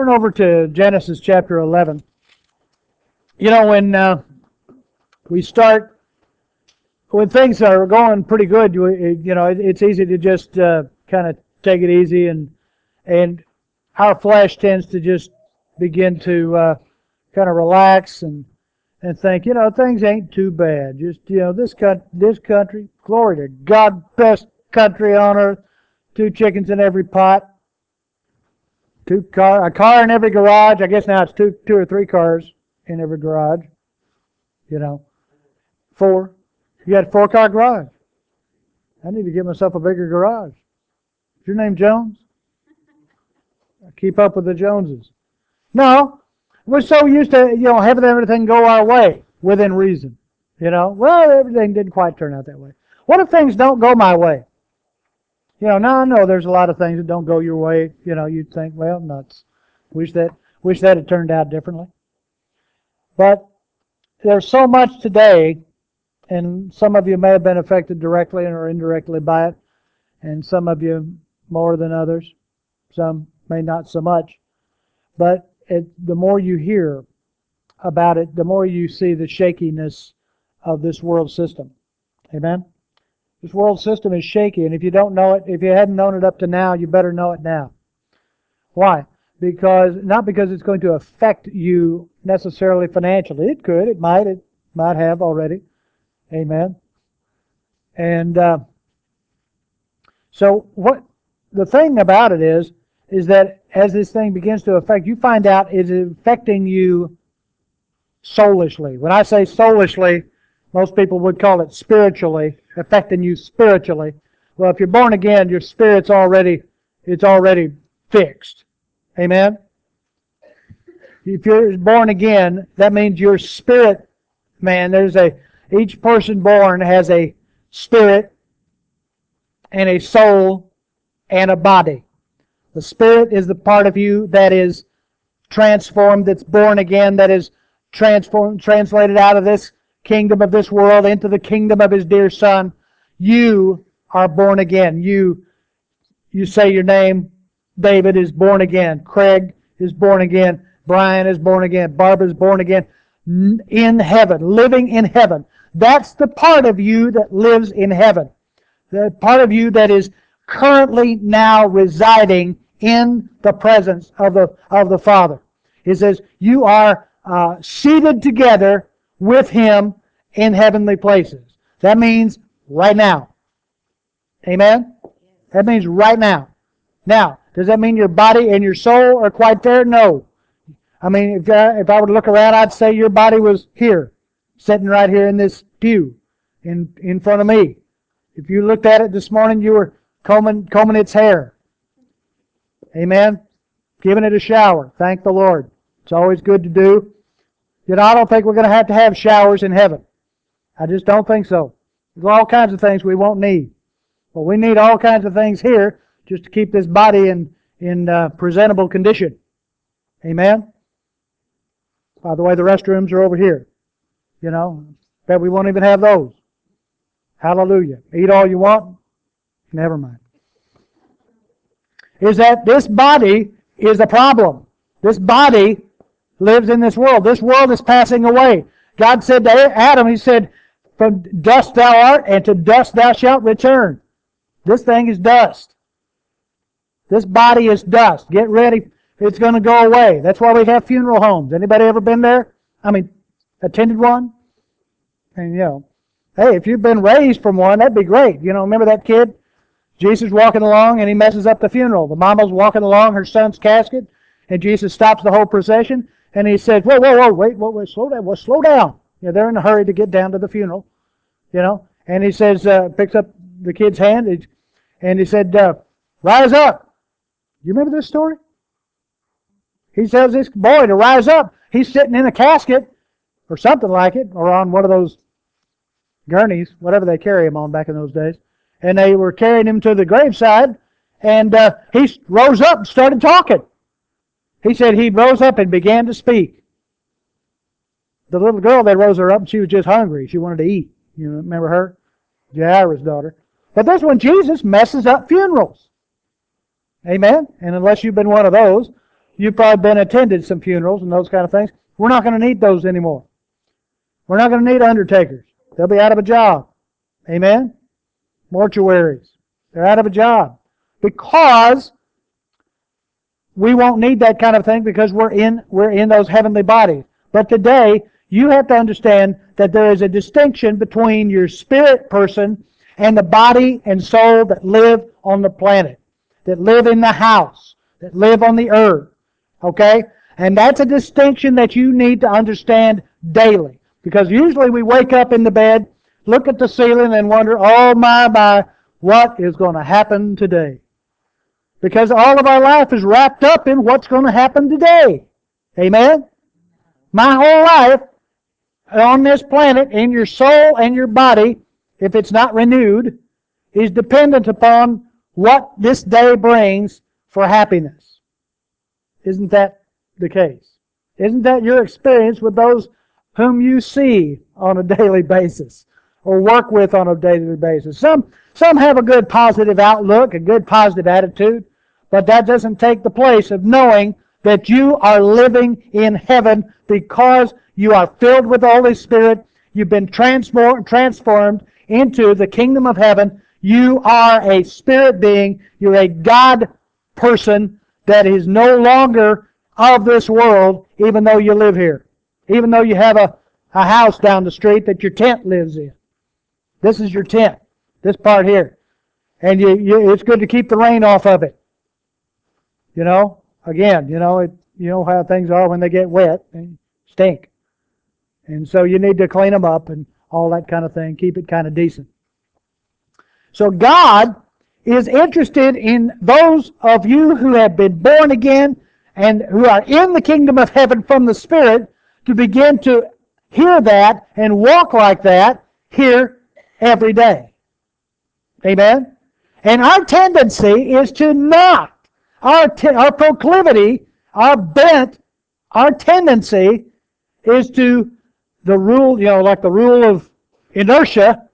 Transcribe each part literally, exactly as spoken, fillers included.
turn over to Genesis chapter eleven. You know, when uh, we start, when things are going pretty good, you, you know, it, it's easy to just uh, kind of take it easy, and and our flesh tends to just begin to uh, kind of relax and and think, you know, things ain't too bad. Just, you know, this cut, this country, glory to God, best country on earth. Two chickens in every pot. Two car, a car in every garage. I guess now it's two, two or three cars in every garage. You know, four. You got a four-car garage. I need to get myself a bigger garage. Is your name Jones? I keep up with the Joneses. No, we're so used to, you know, having everything go our way within reason. You know, well, everything didn't quite turn out that way. What if things don't go my way? You know, now I know there's a lot of things that don't go your way. You know, you'd think, well, nuts. Wish that, wish that had turned out differently. But there's so much today, and some of you may have been affected directly or indirectly by it, and some of you more than others. Some may not so much. But it, the more you hear about it, the more you see the shakiness of this world system. Amen? This world system is shaky, and if you don't know it, if you hadn't known it up to now, you better know it now. Why? Because, not because it's going to affect you necessarily financially. It could, it might, it might have already. Amen? And uh, so what the thing about it is, is that as this thing begins to affect, you find out it's affecting you soulishly. When I say soulishly, most people would call it spiritually, affecting you spiritually. Well, if you're born again, your spirit's already, it's already fixed. Amen? If you're born again, that means your spirit, man, there's a, each person born has a spirit and a soul and a body. The spirit is the part of you that is transformed, that's born again, that is transformed, translated out of this kingdom of this world into the kingdom of His dear Son. You are born again. You, you say your name. David is born again. Craig is born again. Brian is born again. Barbara is born again. In heaven, living in heaven. That's the part of you that lives in heaven. The part of you that is currently now residing in the presence of the of the Father. It says you are uh, seated together with Him in heavenly places. That means right now. Amen? That means right now. Now, does that mean your body and your soul are quite there? No. I mean, if I, if I were to look around, I'd say your body was here, sitting right here in this pew, in in front of me. If you looked at it this morning, you were combing combing its hair. Amen? Giving it a shower. Thank the Lord. It's always good to do. You know, I don't think we're going to have to have showers in heaven. I just don't think so. There's all kinds of things we won't need. But we need all kinds of things here just to keep this body in, in uh, presentable condition. Amen? By the way, the restrooms are over here. You know, bet we won't even have those. Hallelujah. Eat all you want. Never mind. Is that this body is a problem. This body lives in this world. This world is passing away. God said to Adam, He said, from dust thou art, and to dust thou shalt return. This thing is dust. This body is dust. Get ready. It's going to go away. That's why we have funeral homes. Anybody ever been there? I mean, attended one? And, you know, hey, if you've been raised from one, that'd be great. You know, remember that kid? Jesus walking along and he messes up the funeral. The mama's walking along her son's casket, and Jesus stops the whole procession, and He says, whoa, whoa, whoa, wait, whoa, wait, slow down, well, slow down. You know, they're in a hurry to get down to the funeral, you know. And He says, uh, picks up the kid's hand, and He said, uh, rise up. You remember this story? He tells this boy to rise up. He's sitting in a casket, or something like it, or on one of those gurneys, whatever they carry him on back in those days. And they were carrying him to the graveside, and uh, he rose up and started talking. He said he rose up and began to speak. The little girl, they rose her up, and she was just hungry. She wanted to eat. You remember her? Jairus' daughter. But this one, Jesus messes up funerals. Amen? And unless you've been one of those, You've probably been attended some funerals and those kind of things. We're not going to need those anymore. We're not going to need undertakers. They'll be out of a job. Amen? Mortuaries. They're out of a job. Because we won't need that kind of thing because we're in, we're in those heavenly bodies. But today, you have to understand that there is a distinction between your spirit person and the body and soul that live on the planet, that live in the house, that live on the earth. Okay? And that's a distinction that you need to understand daily. Because usually we wake up in the bed, look at the ceiling, and wonder, oh my, my, what is going to happen today? Because all of our life is wrapped up in what's going to happen today. Amen? My whole life on this planet, in your soul and your body, if it's not renewed, is dependent upon what this day brings for happiness. Isn't that the case? Isn't that your experience with those whom you see on a daily basis or work with on a daily basis? Some, some have a good positive outlook, a good positive attitude, but that doesn't take the place of knowing that you are living in heaven because you are filled with the Holy Spirit. You've been transformed, transformed into the kingdom of heaven. You are a spirit being. You're a God person that is no longer of this world, even though you live here. Even though you have a, a house down the street that your tent lives in. This is your tent, this part here. And you, you, it's good to keep the rain off of it. You know, again, you know, it, you know how things are when they get wet and stink. And so you need to clean them up and all that kind of thing. Keep it kind of decent. So God is interested in those of you who have been born again and who are in the kingdom of heaven from the Spirit to begin to hear that and walk like that here every day. Amen? And our tendency is to not. Our, te- our proclivity, our bent, our tendency is to the rule, you know, like the rule of inertia,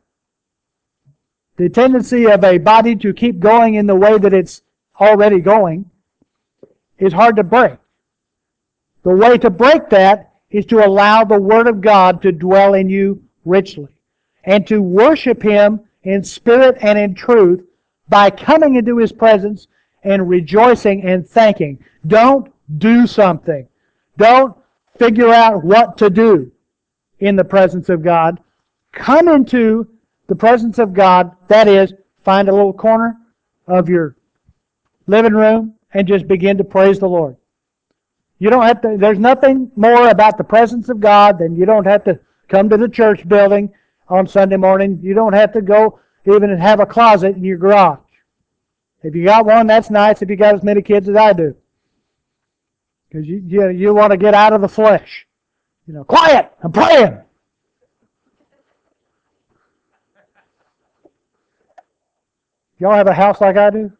the tendency of a body to keep going in the way that it's already going is hard to break. The way to break that is to allow the Word of God to dwell in you richly and to worship Him in spirit and in truth by coming into His presence and rejoicing and thanking. Don't do something. Don't figure out what to do in the presence of God. Come into the presence of God. That is, find a little corner of your living room and just begin to praise the Lord. You don't have to, there's nothing more about the presence of God than you don't have to come to the church building on Sunday morning. You don't have to go even have a closet in your garage. If you got one, that's nice if you got as many kids as I do. Because you, you, you want to get out of the flesh. You know, quiet, I'm praying. Y'all have a house like I do?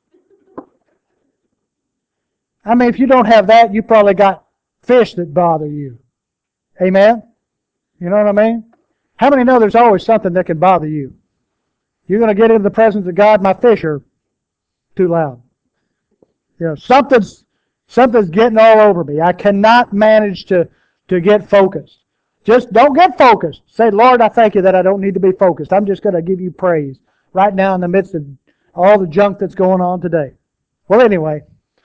I mean, if you don't have that, you probably got fish that bother you. Amen? You know what I mean? How many know there's always something that can bother you? You're going to get into the presence of God, my fish are too loud. You know, something's something's getting all over me. I cannot manage to, to get focused. Just don't get focused. Say, Lord, I thank you that I don't need to be focused. I'm just going to give you praise right now in the midst of all the junk that's going on today. Well, anyway,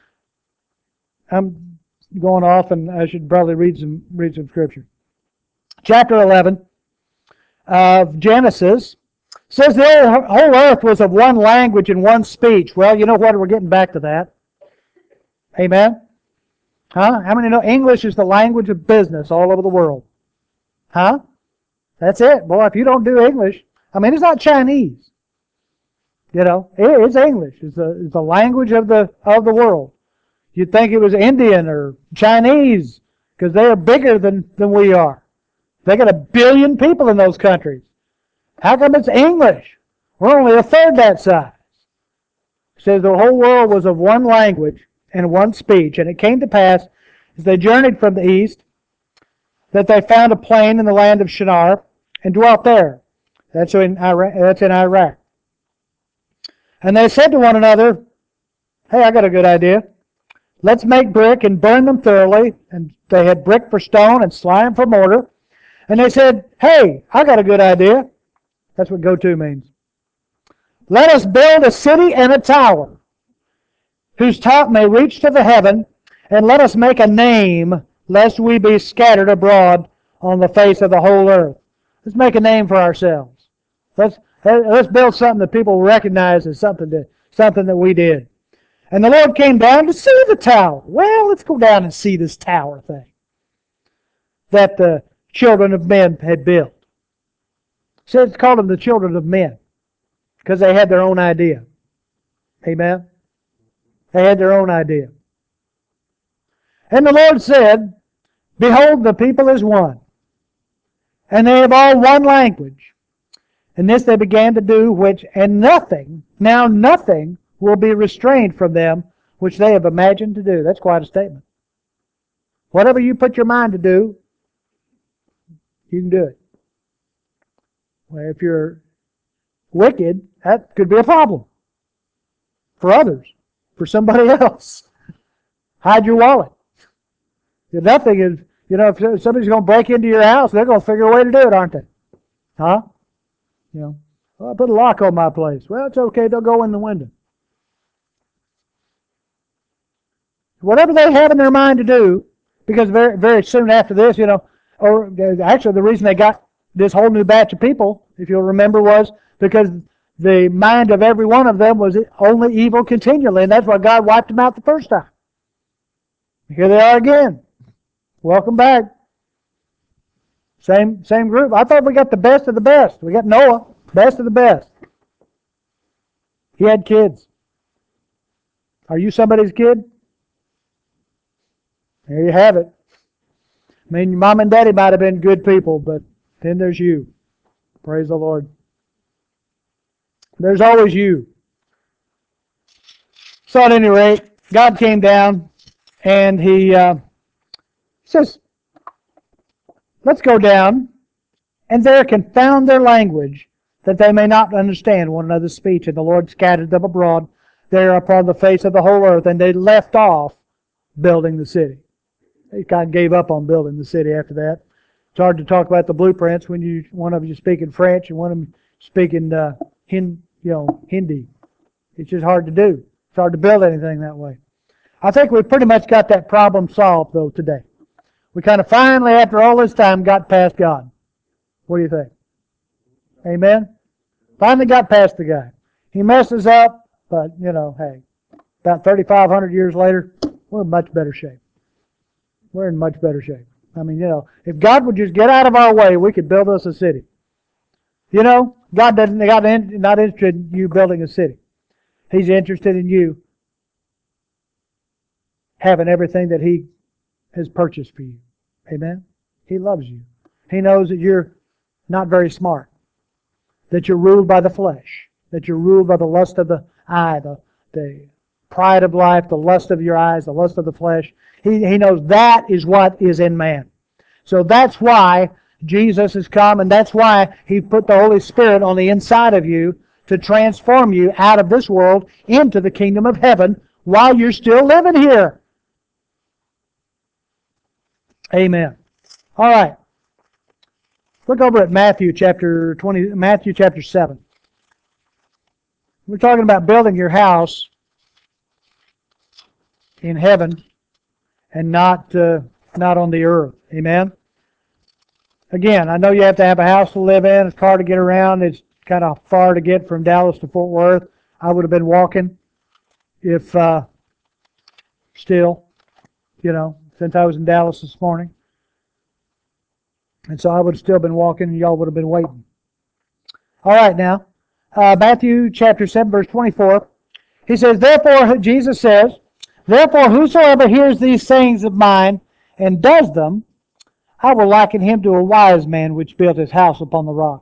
I'm going off, and I should probably read some read some scripture. Chapter eleven of Genesis says the whole earth was of one language and one speech. Well, you know what? We're getting back to that. Amen? Huh? How many know English is the language of business all over the world? Huh? That's it. Boy, if you don't do English, I mean, it's not Chinese. You know, it's English. It's the, it's the language of the of the world. You'd think it was Indian or Chinese because they are bigger than, than we are. They got a billion people in those countries. How come it's English? We're only a third that size. It says the whole world was of one language and one speech. And it came to pass, as they journeyed from the east, that they found a plain in the land of Shinar and dwelt there. That's in Iraq. That's in Iraq. And they said to one another, hey, I got a good idea. Let's make brick and burn them thoroughly. And they had brick for stone and slime for mortar. And they said, hey, I got a good idea. That's what go to means. Let us build a city and a tower, whose top may reach to the heaven, and let us make a name, lest we be scattered abroad on the face of the whole earth. Let's make a name for ourselves. Let's let's build something that people recognize as something that something that we did. And the Lord came down to see the tower. Well, let's go down and see this tower thing that the children of men had built. So it's called them the children of men because they had their own idea. Amen? They had their own idea. And the Lord said, behold, the people is one, and they have all one language. And this they began to do, which, and nothing, now nothing will be restrained from them, which they have imagined to do. That's quite a statement. Whatever you put your mind to do, you can do it. Well, if you're wicked, that could be a problem for others, for somebody else. Hide your wallet. Nothing is, you know, if somebody's going to break into your house, they're going to figure a way to do it, aren't they? Huh? You know, well, I put a lock on my place. Well, it's okay. They'll go in the window. Whatever they have in their mind to do, because very, very soon after this, you know, or actually the reason they got this whole new batch of people, if you'll remember, was because the mind of every one of them was only evil continually, and that's why God wiped them out the first time. Here they are again. Welcome back. Same same group. I thought we got the best of the best. We got Noah, best of the best. He had kids. Are you somebody's kid? There you have it. I mean, your mom and daddy might have been good people, but then there's you. Praise the Lord. There's always you. So at any rate, God came down and he uh, says, let's go down and there confound their language, that they may not understand one another's speech. And the Lord scattered them abroad there upon the face of the whole earth, and they left off building the city. They kind of gave up on building the city after that. It's hard to talk about the blueprints when you one of you speaking French and one of them speaking uh, Hin, you know, Hindi. It's just hard to do. It's hard to build anything that way. I think we've pretty much got that problem solved, though, today. We kind of finally, after all this time, got past God. What do you think? Amen? Finally got past the guy. He messes up, but, you know, hey, about thirty-five hundred years later, we're in much better shape. We're in much better shape. I mean, you know, if God would just get out of our way, we could build us a city. You know, God doesn't, God not interested in you building a city. He's interested in you having everything that He has purchased for you. Amen? He loves you. He knows that you're not very smart, that you're ruled by the flesh, that you're ruled by the lust of the eye, the, the pride of life, the lust of your eyes, the lust of the flesh. He, he knows that is what is in man. So that's why Jesus has come, and that's why He put the Holy Spirit on the inside of you to transform you out of this world into the kingdom of heaven while you're still living here. Amen. All right. Look over at Matthew chapter twenty, Matthew chapter seven. We're talking about building your house in heaven and not uh, not on the earth. Amen. Again, I know you have to have a house to live in, a car to get around. It's kind of far to get from Dallas to Fort Worth. I would have been walking if uh, still, you know, since I was in Dallas this morning. And so I would have still been walking and y'all would have been waiting. All right now, uh, Matthew chapter seven, verse twenty-four. He says, therefore, Jesus says, therefore whosoever hears these sayings of mine and does them, I will liken him to a wise man which built his house upon the rock.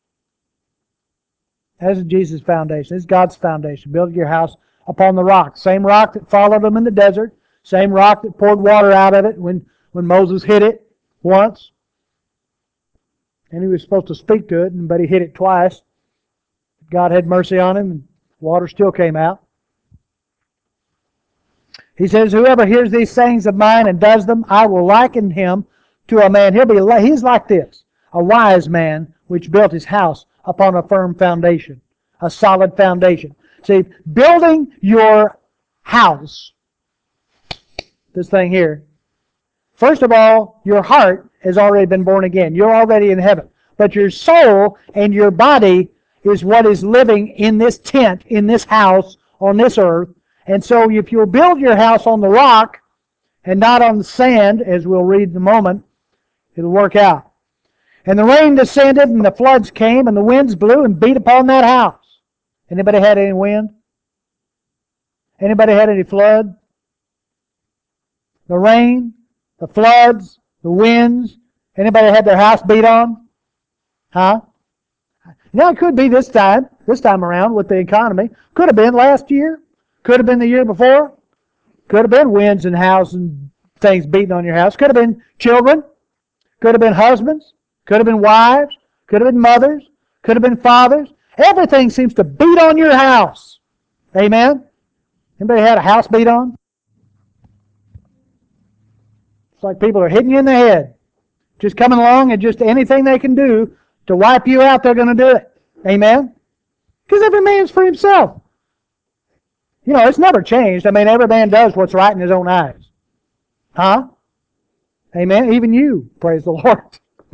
That is Jesus' foundation. This is God's foundation. Build your house upon the rock. Same rock that followed them in the desert. Same rock that poured water out of it when, when Moses hit it once. And he was supposed to speak to it, but he hit it twice. God had mercy on him, and water still came out. He says, whoever hears these sayings of mine and does them, I will liken him to a man. He'll be, he's like this, a wise man which built his house upon a firm foundation, a solid foundation. See, building your house, this thing here, first of all, your heart has already been born again. You're already in heaven. But your soul and your body is what is living in this tent, in this house, on this earth. And so if you'll build your house on the rock and not on the sand, as we'll read in a moment, it'll work out. And the rain descended, and the floods came, and the winds blew and beat upon that house. Anybody had any wind? Anybody had any flood? The rain, the floods, the winds. Anybody had their house beat on? Huh? Now it could be this time, this time around with the economy. Could have been last year. Could have been the year before. Could have been winds and houses and things beating on your house. Could have been children. Could have been husbands. Could have been wives. Could have been mothers. Could have been fathers. Everything seems to beat on your house. Amen? Anybody had a house beat on? It's like people are hitting you in the head. Just coming along and just anything they can do to wipe you out, they're going to do it. Amen? Because every man's for himself. You know, it's never changed. I mean, every man does what's right in his own eyes. Huh? Amen? Even you, praise the Lord.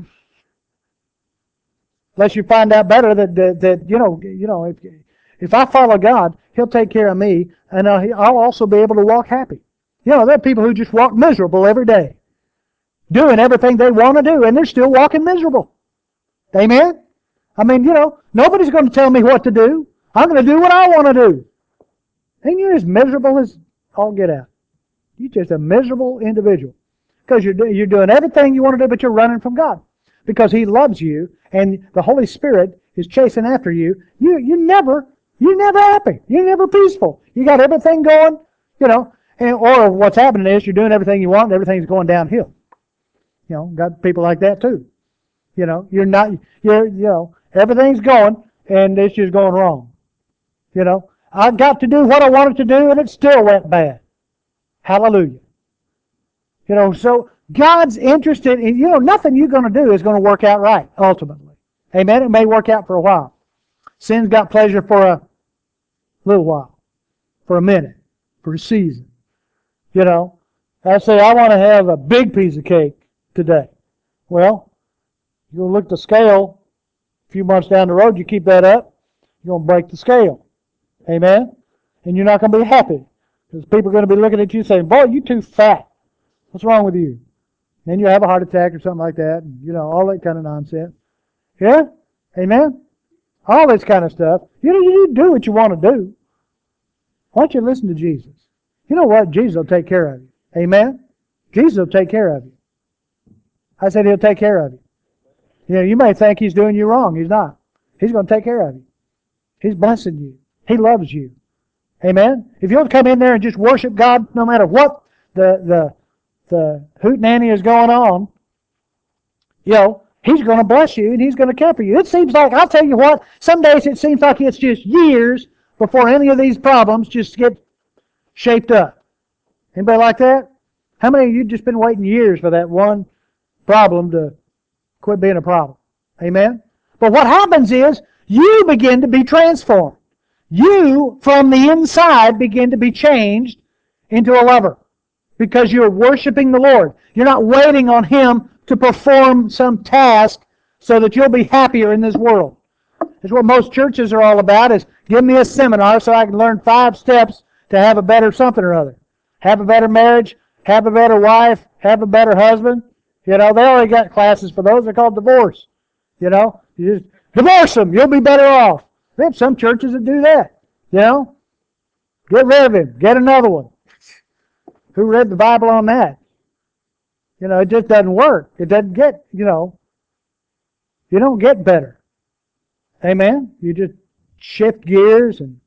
Unless you find out better that, that, that you know, you know, if, if I follow God, He'll take care of me, and I'll, I'll also be able to walk happy. You know, there are people who just walk miserable every day, doing everything they want to do, and they're still walking miserable. Amen? I mean, you know, nobody's going to tell me what to do. I'm going to do what I want to do. And you're as miserable as all get out. You're just a miserable individual. Because you're, you're doing everything you want to do, but you're running from God. Because He loves you, and the Holy Spirit is chasing after you. You, you're never, you're never happy. You're never peaceful. You got everything going, you know, and, or what's happening is you're doing everything you want, and everything's going downhill. You know, got people like that too. You know, you're not, you're, you know, everything's going, and it's just going wrong. You know, I got to do what I wanted to do, and it still went bad. Hallelujah. You know, so God's interested in, you know, nothing you're going to do is going to work out right, ultimately. Amen? It may work out for a while. Sin's got pleasure for a little while, for a minute, for a season. You know, I say, I want to have a big piece of cake today. Well, you'll look at the scale a few months down the road, you keep that up, you're going to break the scale. Amen? And you're not going to be happy. Because people are going to be looking at you saying, boy, you're too fat. What's wrong with you? And you have a heart attack or something like that. And, you know, all that kind of nonsense. Yeah? Amen? All this kind of stuff. You know, you do what you want to do. Why don't you listen to Jesus? You know what? Jesus will take care of you. Amen? Jesus will take care of you. I said He'll take care of you. You know, you may think He's doing you wrong. He's not. He's going to take care of you. He's blessing you. He loves you. Amen? If you'll come in there and just worship God no matter what the the the hootenanny is going on, you know, He's going to bless you and He's going to care for you. It seems like, I'll tell you what, some days it seems like it's just years before any of these problems just get shaped up. Anybody like that? How many of you just been waiting years for that one problem to quit being a problem? Amen? But what happens is, you begin to be transformed. You, from the inside, begin to be changed into a lover. Because you're worshiping the Lord. You're not waiting on Him to perform some task so that you'll be happier in this world. That's what most churches are all about, is give me a seminar so I can learn five steps to have a better something or other. Have a better marriage, have a better wife, have a better husband. You know, they already got classes for those. They're called divorce. You know, you just divorce them. You'll be better off. They have some churches that do that. You know, get rid of him. Get another one. Who read the Bible on that? You know, it just doesn't work. It doesn't get, you know, you don't get better. Amen? You just shift gears and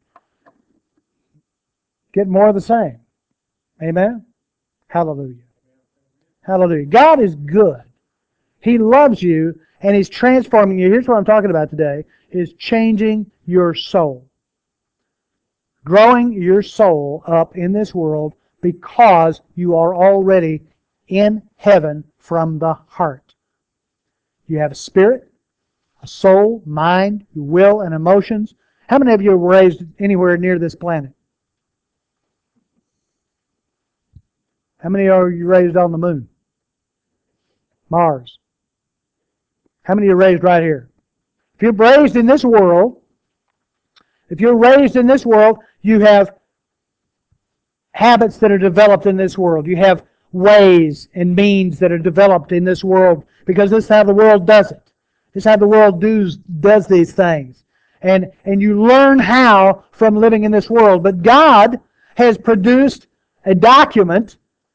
get more of the same. Amen? Hallelujah. Hallelujah. God is good. He loves you, and He's transforming you. Here's what I'm talking about today, is changing your soul. Growing your soul up in this world because you are already in heaven from the heart. You have a spirit, a soul, mind, will, and emotions. How many of you were raised anywhere near this planet? How many are you raised on the moon? Mars? How many are raised right here? If you're raised in this world, if you're raised in this world, you have habits that are developed in this world. You have ways and means that are developed in this world because this is how the world does it. This is how the world does, does these things. And, and you learn how from living in this world. But God has produced a document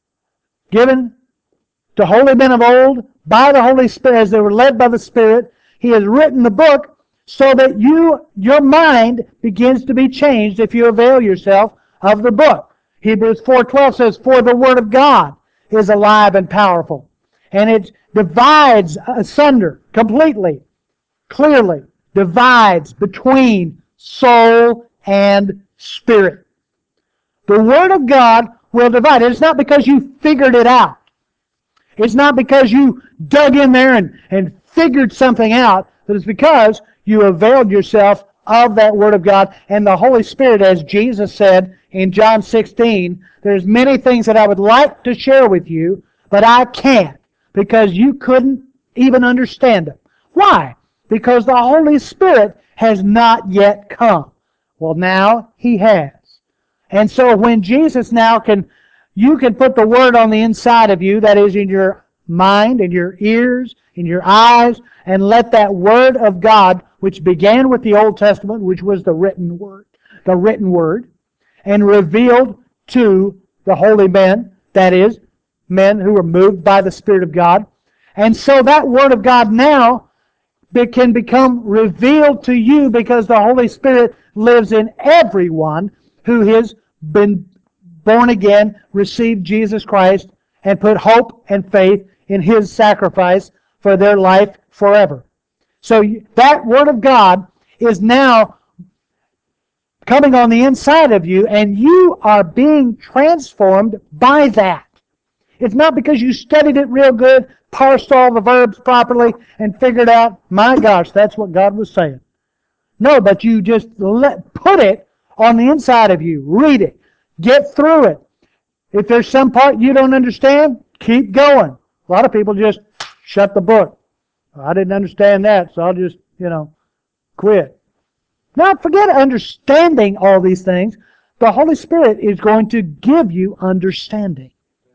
given to holy men of old by the Holy Spirit as they were led by the Spirit. He has written the book so that you, your mind begins to be changed if you avail yourself of the book. Hebrews four twelve says, "For the Word of God is alive and powerful, and it divides asunder completely, clearly, divides between soul and spirit." The Word of God will divide. It's not because you figured it out. It's not because you dug in there and, and figured something out, but it's because you availed yourself of that Word of God. And the Holy Spirit, as Jesus said in John sixteen, "There's many things that I would like to share with you, but I can't because you couldn't even understand them." Why? Because the Holy Spirit has not yet come. Well, now He has. And so when Jesus now can, you can put the Word on the inside of you, that is in your mind, in your ears, in your eyes, and let that Word of God, which began with the Old Testament, which was the written Word, the written Word, and revealed to the holy men, that is, men who were moved by the Spirit of God. And so that Word of God now can become revealed to you because the Holy Spirit lives in everyone who has been born again, received Jesus Christ, and put hope and faith in His sacrifice for their life forever. So that Word of God is now coming on the inside of you, and you are being transformed by that. It's not because you studied it real good, parsed all the verbs properly, and figured out, my gosh, that's what God was saying. No, but you just let, put it on the inside of you. Read it. Get through it. If there's some part you don't understand, keep going. A lot of people just shut the book. I didn't understand that, so I'll just, you know, quit. Now, forget understanding all these things. The Holy Spirit is going to give you understanding.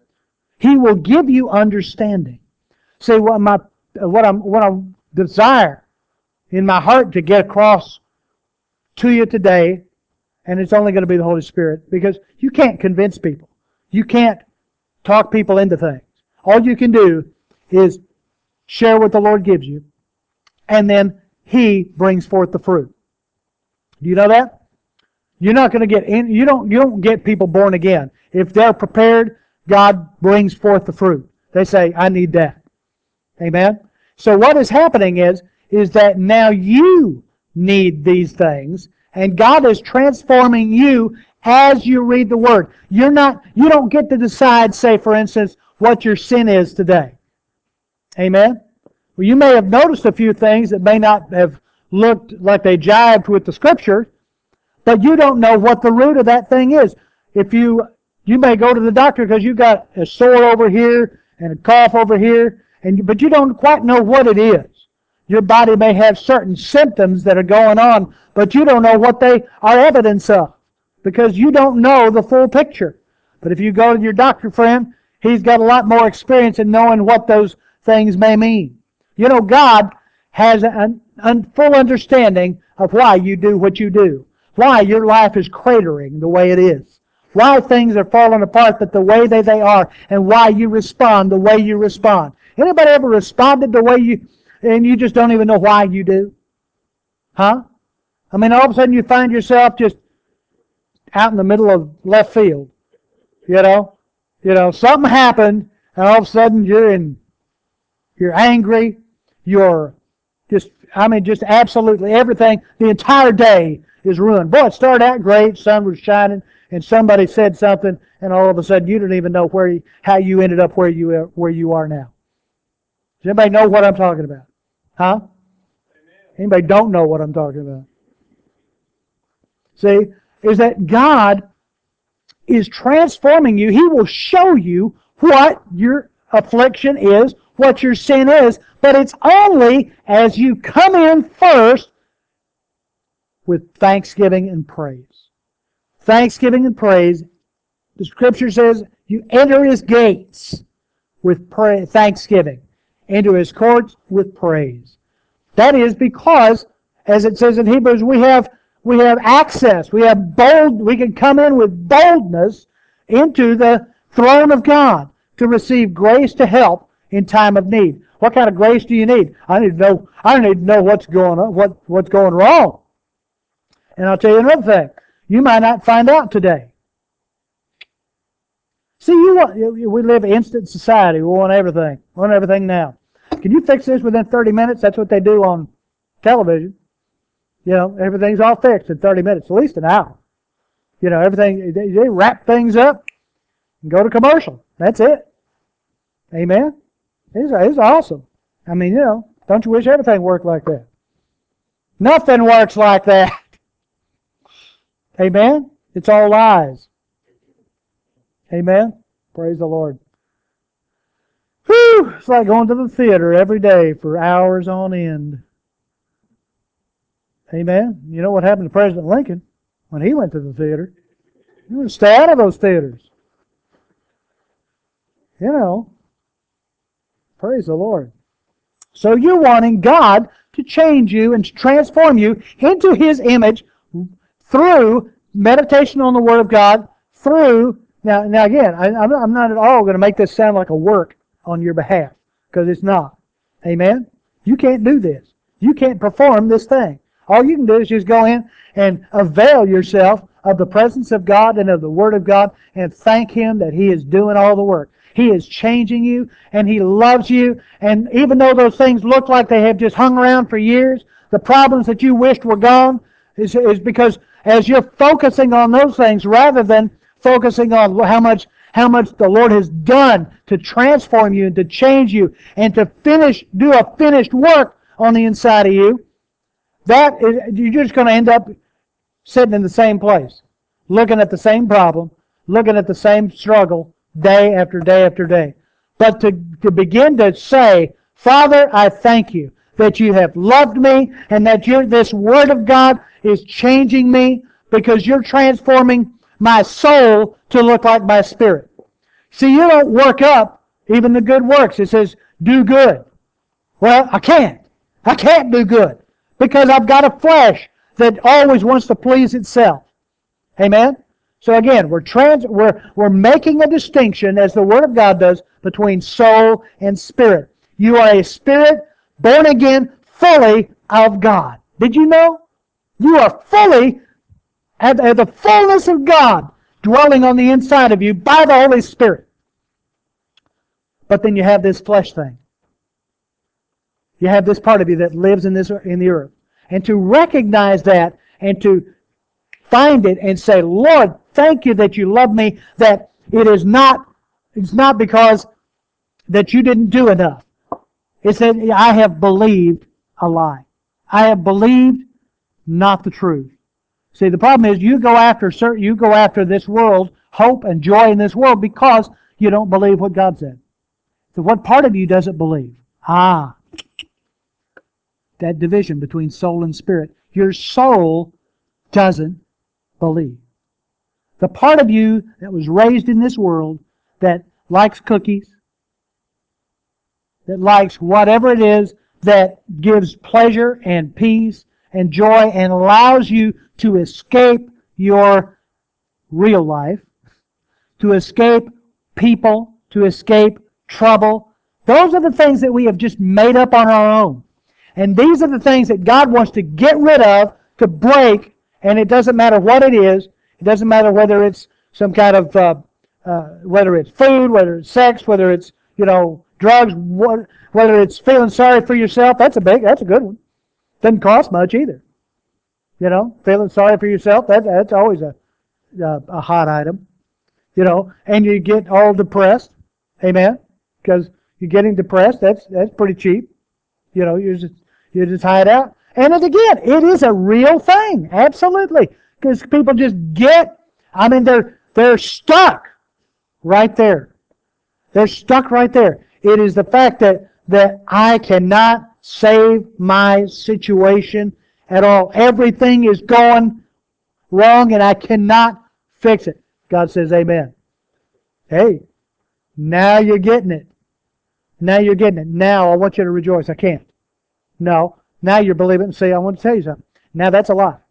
He will give you understanding. See, what my what I'm what I desire in my heart to get across to you today, and it's only going to be the Holy Spirit, because you can't convince people. You can't talk people into things. All you can do is share what the Lord gives you, and then He brings forth the fruit. Do you know that? You're not going to get in, you don't you don't get people born again. If they're prepared, God brings forth the fruit. They say, I need that. Amen? So what is happening is, is that now you need these things, and God is transforming you as you read the Word. You're not, you don't get to decide, say, for instance, what your sin is today. Amen? Well, you may have noticed a few things that may not have looked like they jived with the Scripture, but you don't know what the root of that thing is. If you you may go to the doctor because you got a sore over here and a cough over here, and but you don't quite know what it is. Your body may have certain symptoms that are going on, but you don't know what they are evidence of because you don't know the full picture. But if you go to your doctor friend, he's got a lot more experience in knowing what those things may mean. You know, God has a, a full understanding of why you do what you do, why your life is cratering the way it is, why things are falling apart but the way they, they are, and why you respond the way you respond. Anybody ever responded the way you, and you just don't even know why you do? Huh? I mean, all of a sudden you find yourself just out in the middle of left field. You know? You know, something happened, and all of a sudden you're in, you're angry, you're just, I mean, just absolutely everything, the entire day is ruined. Boy, it started out great, sun was shining, and somebody said something, and all of a sudden you don't even know where you, how you ended up where you are, where you are now. Does anybody know what I'm talking about? Huh? Amen. Anybody don't know what I'm talking about? See, is that God is transforming you. He will show you what your affliction is, what your sin is, but it's only as you come in first with thanksgiving and praise. Thanksgiving and praise. The Scripture says you enter His gates with pray, thanksgiving, into His courts with praise. That is because, as it says in Hebrews, we have we have access. We have bold. We can come in with boldness into the throne of God to receive grace to help in time of need. What kind of grace do you need? I need to know. I need to know what's going on. What what's going wrong. And I'll tell you another thing. You might not find out today. See, you want, we live in instant society. We want everything. We want everything now. Can you fix this within thirty minutes? That's what they do on television. You know, everything's all fixed in thirty minutes, at least an hour. You know, everything, they, they wrap things up and go to commercial. That's it. Amen? It's, it's awesome. I mean, you know, don't you wish everything worked like that? Nothing works like that. Amen? It's all lies. Amen? Praise the Lord. Whew! It's like going to the theater every day for hours on end. Amen? You know what happened to President Lincoln when he went to the theater? He would stay out of those theaters. You know. Praise the Lord. So you're wanting God to change you and to transform you into His image through meditation on the Word of God, through, now, now again, I, I'm not at all going to make this sound like a work on your behalf, because it's not. Amen? You can't do this. You can't perform this thing. All you can do is just go in and avail yourself of the presence of God and of the Word of God and thank Him that He is doing all the work. He is changing you, and He loves you, and even though those things look like they have just hung around for years, the problems that you wished were gone is, is because as you're focusing on those things rather than focusing on how much how much the Lord has done to transform you and to change you and to finish do a finished work on the inside of you, that is, you're just going to end up sitting in the same place, looking at the same problem, looking at the same struggle day after day after day. But to, to begin to say, Father, I thank you that you have loved me and that you're, this Word of God is changing me because you're transforming my soul to look like my spirit. See, you don't work up even the good works. It says, do good. Well, I can't. I can't do good because I've got a flesh that always wants to please itself. Amen? So again, we're trans we're we're making a distinction, as the Word of God does, between soul and spirit. You are a spirit born again, fully of God. Did you know? You are fully have, have the fullness of God dwelling on the inside of you by the Holy Spirit. But then you have this flesh thing. You have this part of you that lives in this in the earth. And to recognize that and to find it and say, Lord, thank you that you love me, that it is not, it's not because that you didn't do enough. It's that I have believed a lie. I have believed not the truth. See, the problem is you go after certain, you go after this world, hope and joy in this world because you don't believe what God said. So what part of you doesn't believe? Ah, that division between soul and spirit. Your soul doesn't believe. The part of you that was raised in this world that likes cookies, that likes whatever it is that gives pleasure and peace and joy and allows you to escape your real life, to escape people, to escape trouble. Those are the things that we have just made up on our own. And these are the things that God wants to get rid of, to break, and it doesn't matter what it is. It doesn't matter whether it's some kind of, uh, uh, whether it's food, whether it's sex, whether it's, you know, drugs, what, whether it's feeling sorry for yourself. That's a big, that's a good one. Doesn't cost much either. You know, feeling sorry for yourself, that, that's always a, uh, a hot item, you know, and you get all depressed. Amen? Because you're getting depressed. That's that's pretty cheap. You know, you just you just hide out. And it, again, it is a real thing, absolutely, because people just get. I mean, they're they're stuck right there. They're stuck right there. It is the fact that that I cannot save my situation at all. Everything is going wrong, and I cannot fix it. God says, "Amen." Hey, now you're getting it. Now you're getting it. Now I want you to rejoice. I can't. No. Now you're believing it and say, I want to tell you something. Now that's a lie.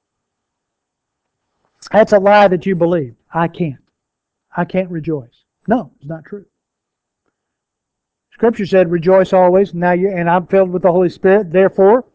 That's a lie that you believe. I can't. I can't rejoice. No, it's not true. Scripture said, rejoice always. Now you and I'm filled with the Holy Spirit. Therefore,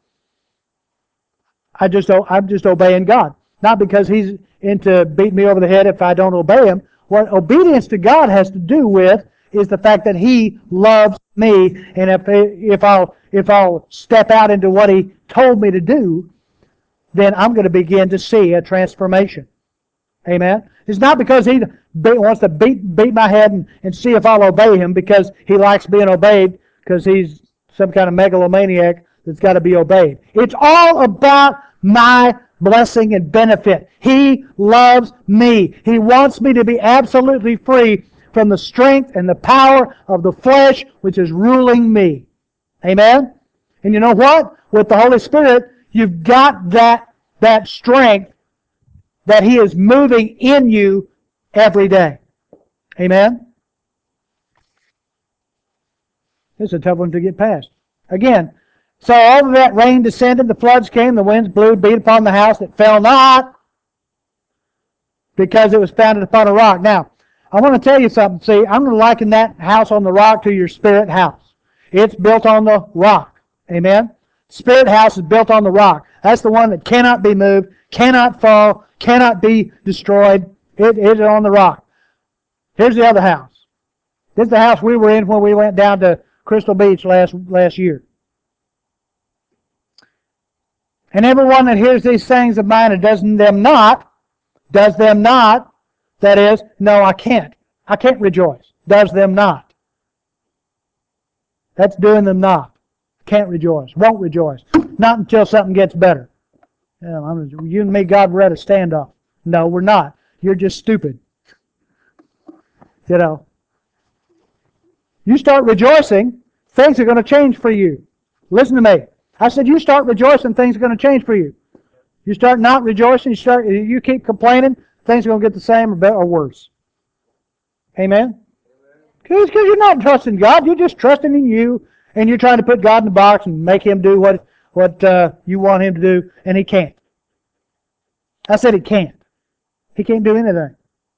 I just I'm just obeying God. Not because He's into beating me over the head if I don't obey Him. What obedience to God has to do with is the fact that He loves me, and if if I'll if I'll step out into what He told me to do, then I'm going to begin to see a transformation. Amen. It's not because He wants to beat beat my head and, and see if I'll obey Him because He likes being obeyed because He's some kind of megalomaniac that's got to be obeyed. It's all about my blessing and benefit. He loves me. He wants me to be absolutely free from the strength and the power of the flesh which is ruling me. Amen? And you know what? With the Holy Spirit, you've got that, that strength that He is moving in you every day. Amen? This is a tough one to get past. Again, so all of that rain descended, the floods came, the winds blew, beat upon the house, it fell not, because it was founded upon a rock. Now, I want to tell you something. See, I'm going to liken that house on the rock to your spirit house. It's built on the rock. Amen? Spirit house is built on the rock. That's the one that cannot be moved, cannot fall, cannot be destroyed. It is on the rock. Here's the other house. This is the house we were in when we went down to Crystal Beach last last year. And everyone that hears these sayings of mine and does them not, does them not, that is, no, I can't. I can't rejoice. Does them not. That's doing them not. Can't rejoice. Won't rejoice. Not until something gets better. You know, I'm, you and me, God, we're at a standoff. No, we're not. You're just stupid. You know. You start rejoicing, things are going to change for you. Listen to me. I said you start rejoicing, things are going to change for you. You start not rejoicing, you start, you keep complaining, things are going to get the same or better or worse. Amen? Because you're not trusting God, you're just trusting in you, and you're trying to put God in the box and make Him do what, what uh, you want Him to do, and He can't. I said He can't. He can't do anything.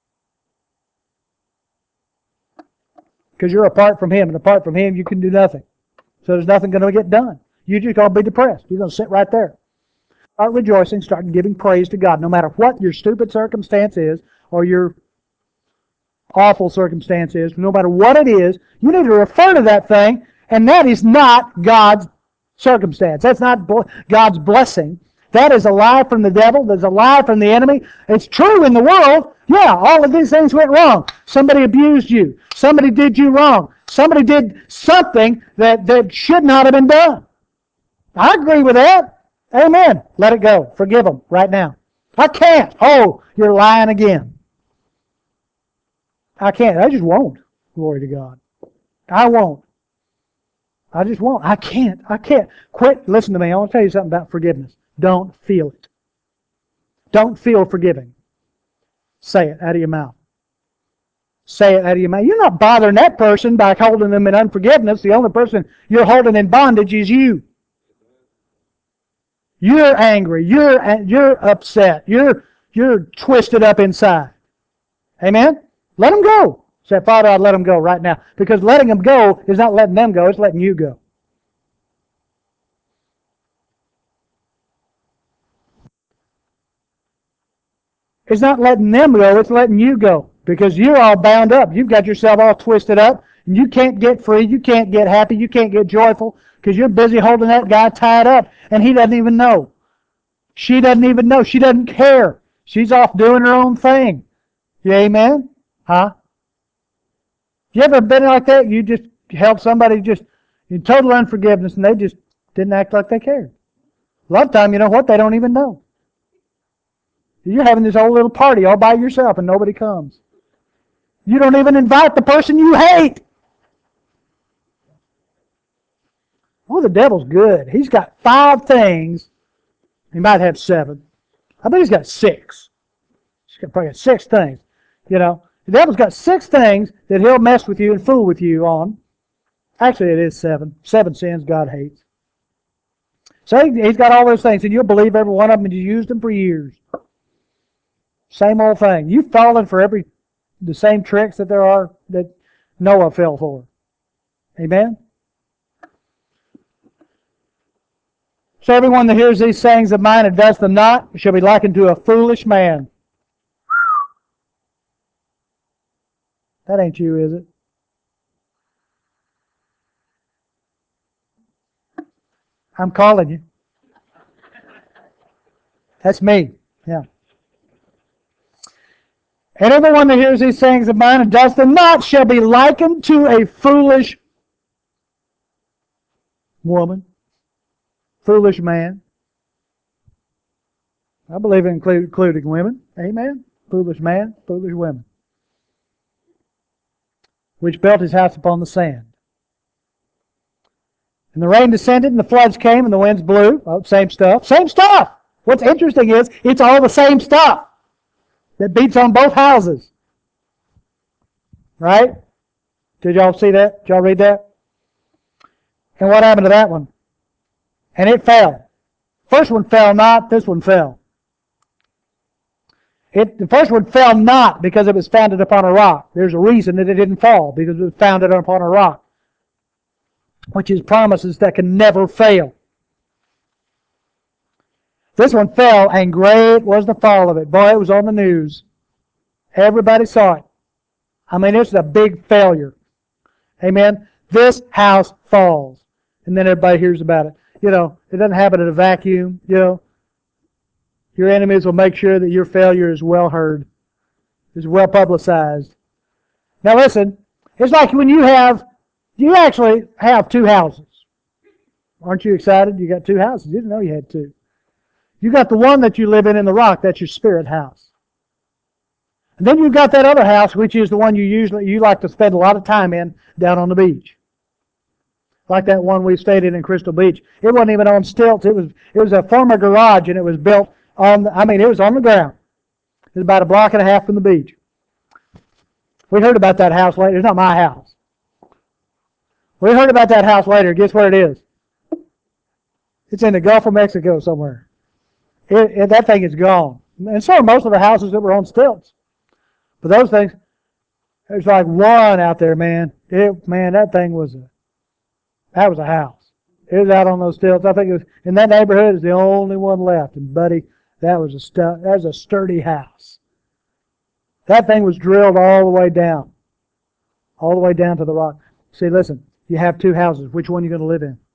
Because you're apart from Him, and apart from Him you can do nothing. So there's nothing going to get done. You're just going to be depressed. You're going to sit right there. Start rejoicing, start giving praise to God. No matter what your stupid circumstance is, or your awful circumstance is, no matter what it is, you need to refer to that thing, and that is not God's circumstance. That's not God's blessing. That is a lie from the devil. There's a lie from the enemy. It's true in the world. Yeah, all of these things went wrong. Somebody abused you. Somebody did you wrong. Somebody did something that, that should not have been done. I agree with that. Amen. Let it go. Forgive them right now. I can't. Oh, you're lying again. I can't. I just won't. Glory to God. I won't. I just won't. I can't. I can't. Quit. Listen to me. I want to tell you something about forgiveness. Don't feel it. Don't feel forgiving. Say it out of your mouth. Say it out of your mouth. You're not bothering that person by holding them in unforgiveness. The only person you're holding in bondage is you. You're angry. You're you're upset. You're you're twisted up inside. Amen? Let them go. Say, Father, I'd let them go right now. Because letting them go is not letting them go. It's letting you go. It's not letting them go. It's letting you go. Because you're all bound up. You've got yourself all twisted up. And you can't get free. You can't get happy. You can't get joyful. Because you're busy holding that guy tied up. And he doesn't even know. She doesn't even know. She doesn't care. She's off doing her own thing. Yeah, amen? Huh? You ever been like that? You just help somebody just in total unforgiveness and they just didn't act like they cared. A lot of time, you know what? They don't even know. You're having this old little party all by yourself and nobody comes. You don't even invite the person you hate. Oh, the devil's good. He's got five things. He might have seven. I bet he's got six. He's got probably got six things. You know, the devil's got six things that he'll mess with you and fool with you on. Actually, it is seven. Seven sins God hates. So he's got all those things, and you'll believe every one of them, and you used them for years. Same old thing. You've fallen for every the same tricks that there are that Noah fell for. Amen? So everyone that hears these sayings of mine and does them not shall be likened to a foolish man. That ain't you, is it? I'm calling you. That's me. Yeah. And everyone that hears these sayings of mine and does them not shall be likened to a foolish woman, foolish man. I believe in include, including women. Amen. Foolish man, foolish women. Which built his house upon the sand. And the rain descended, and the floods came, and the winds blew. Oh, same stuff. Same stuff! What's interesting is, it's all the same stuff that beats on both houses. Right? Did y'all see that? Did y'all read that? And what happened to that one? And it fell. First one fell not, this one fell. It, the first one fell not because it was founded upon a rock. There's a reason that it didn't fall, because it was founded upon a rock, which is promises that can never fail. This one fell, and great was the fall of it. Boy, it was on the news. Everybody saw it. I mean, it's a big failure. Amen? This house falls. And then everybody hears about it. You know, it doesn't happen in a vacuum. You know, your enemies will make sure that your failure is well heard, is well publicized. Now listen, it's like when you have, you actually have two houses. Aren't you excited? You got two houses. You didn't know you had two. You got the one that you live in in the rock. That's your spirit house. And then you've got that other house, which is the one you usually you like to spend a lot of time in down on the beach. Like that one we stayed in in Crystal Beach. It wasn't even on stilts. It was it was a former garage, and it was built on. I mean, it was on the ground. It was about a block and a half from the beach. We heard about that house later. It's not my house. We heard about that house later. Guess where it is? It's in the Gulf of Mexico somewhere. It, it, that thing is gone. And so are most of the houses that were on stilts. But those things, there's like one out there, man. It, man, that thing was a, that was a house. It was out on those stilts. I think it was in that neighborhood. Is the only one left. And buddy, that was a stu- that was a sturdy house. That thing was drilled all the way down, all the way down to the rock. See, listen, you have two houses. Which one are you going to live in?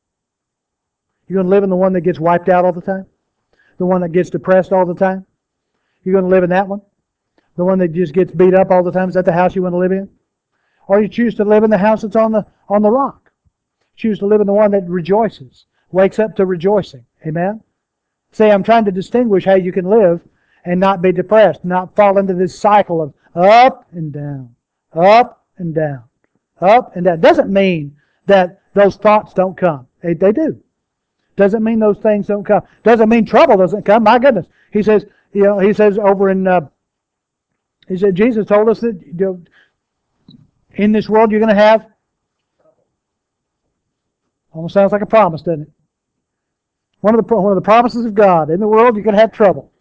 You're going to live in the one that gets wiped out all the time? The one that gets depressed all the time? You're going to live in that one? The one that just gets beat up all the time? Is that the house you want to live in? Or you choose to live in the house that's on the on the rock? Choose to live in the one that rejoices, wakes up to rejoicing. Amen? See, I'm trying to distinguish how you can live and not be depressed, not fall into this cycle of up and down, up and down, up and down. Doesn't mean that those thoughts don't come. They, they do. Doesn't mean those things don't come. Doesn't mean trouble doesn't come. My goodness. He says, you know, he says over in, uh, he said, Jesus told us that you know, in this world you're going to have, almost sounds like a promise, doesn't it? One of the one of the promises of God. In the world you're going to have trouble.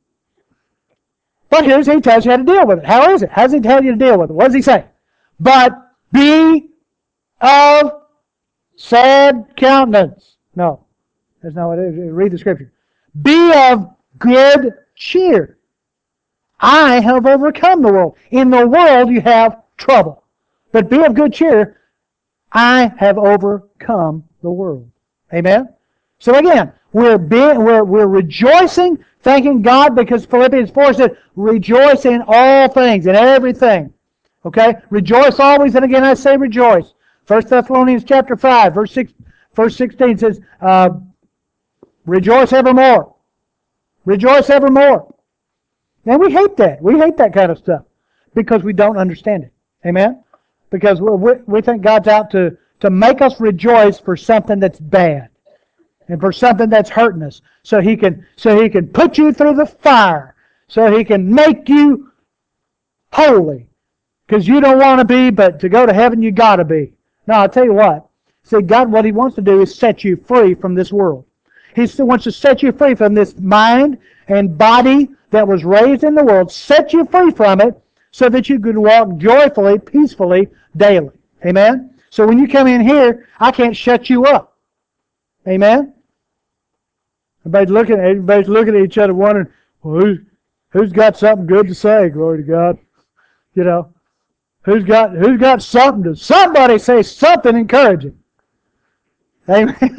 But here's he tells you how to deal with it. How is it? How does he tell you to deal with it? What does he say? But be of sad countenance. No. That's not what it is. Read the scripture. Be of good cheer. I have overcome the world. In the world you have trouble. But be of good cheer. I have overcome the world. Amen? So again, We're being, we're, we're rejoicing, thanking God, because Philippians four said, rejoice in all things, in everything. Okay? Rejoice always, and again I say rejoice. First Thessalonians chapter five, verse six, verse sixteen says, uh, rejoice evermore. Rejoice evermore. And we hate that. We hate that kind of stuff because we don't understand it. Amen? Because we, we think God's out to, to make us rejoice for something that's bad and for something that's hurting us, so He can so He can put you through the fire, so He can make you holy, because you don't want to be, but to go to heaven you got to be. Now I'll tell you what. See, God, what He wants to do is set you free from this world. He still wants to set you free from this mind and body that was raised in the world, set you free from it, so that you could walk joyfully, peacefully, daily. Amen? So when you come in here, I can't shut you up. Amen? Everybody's looking, everybody's looking at each other wondering, well, who's, who's got something good to say, glory to God? You know, who's got who's got something to, somebody say something encouraging. Amen?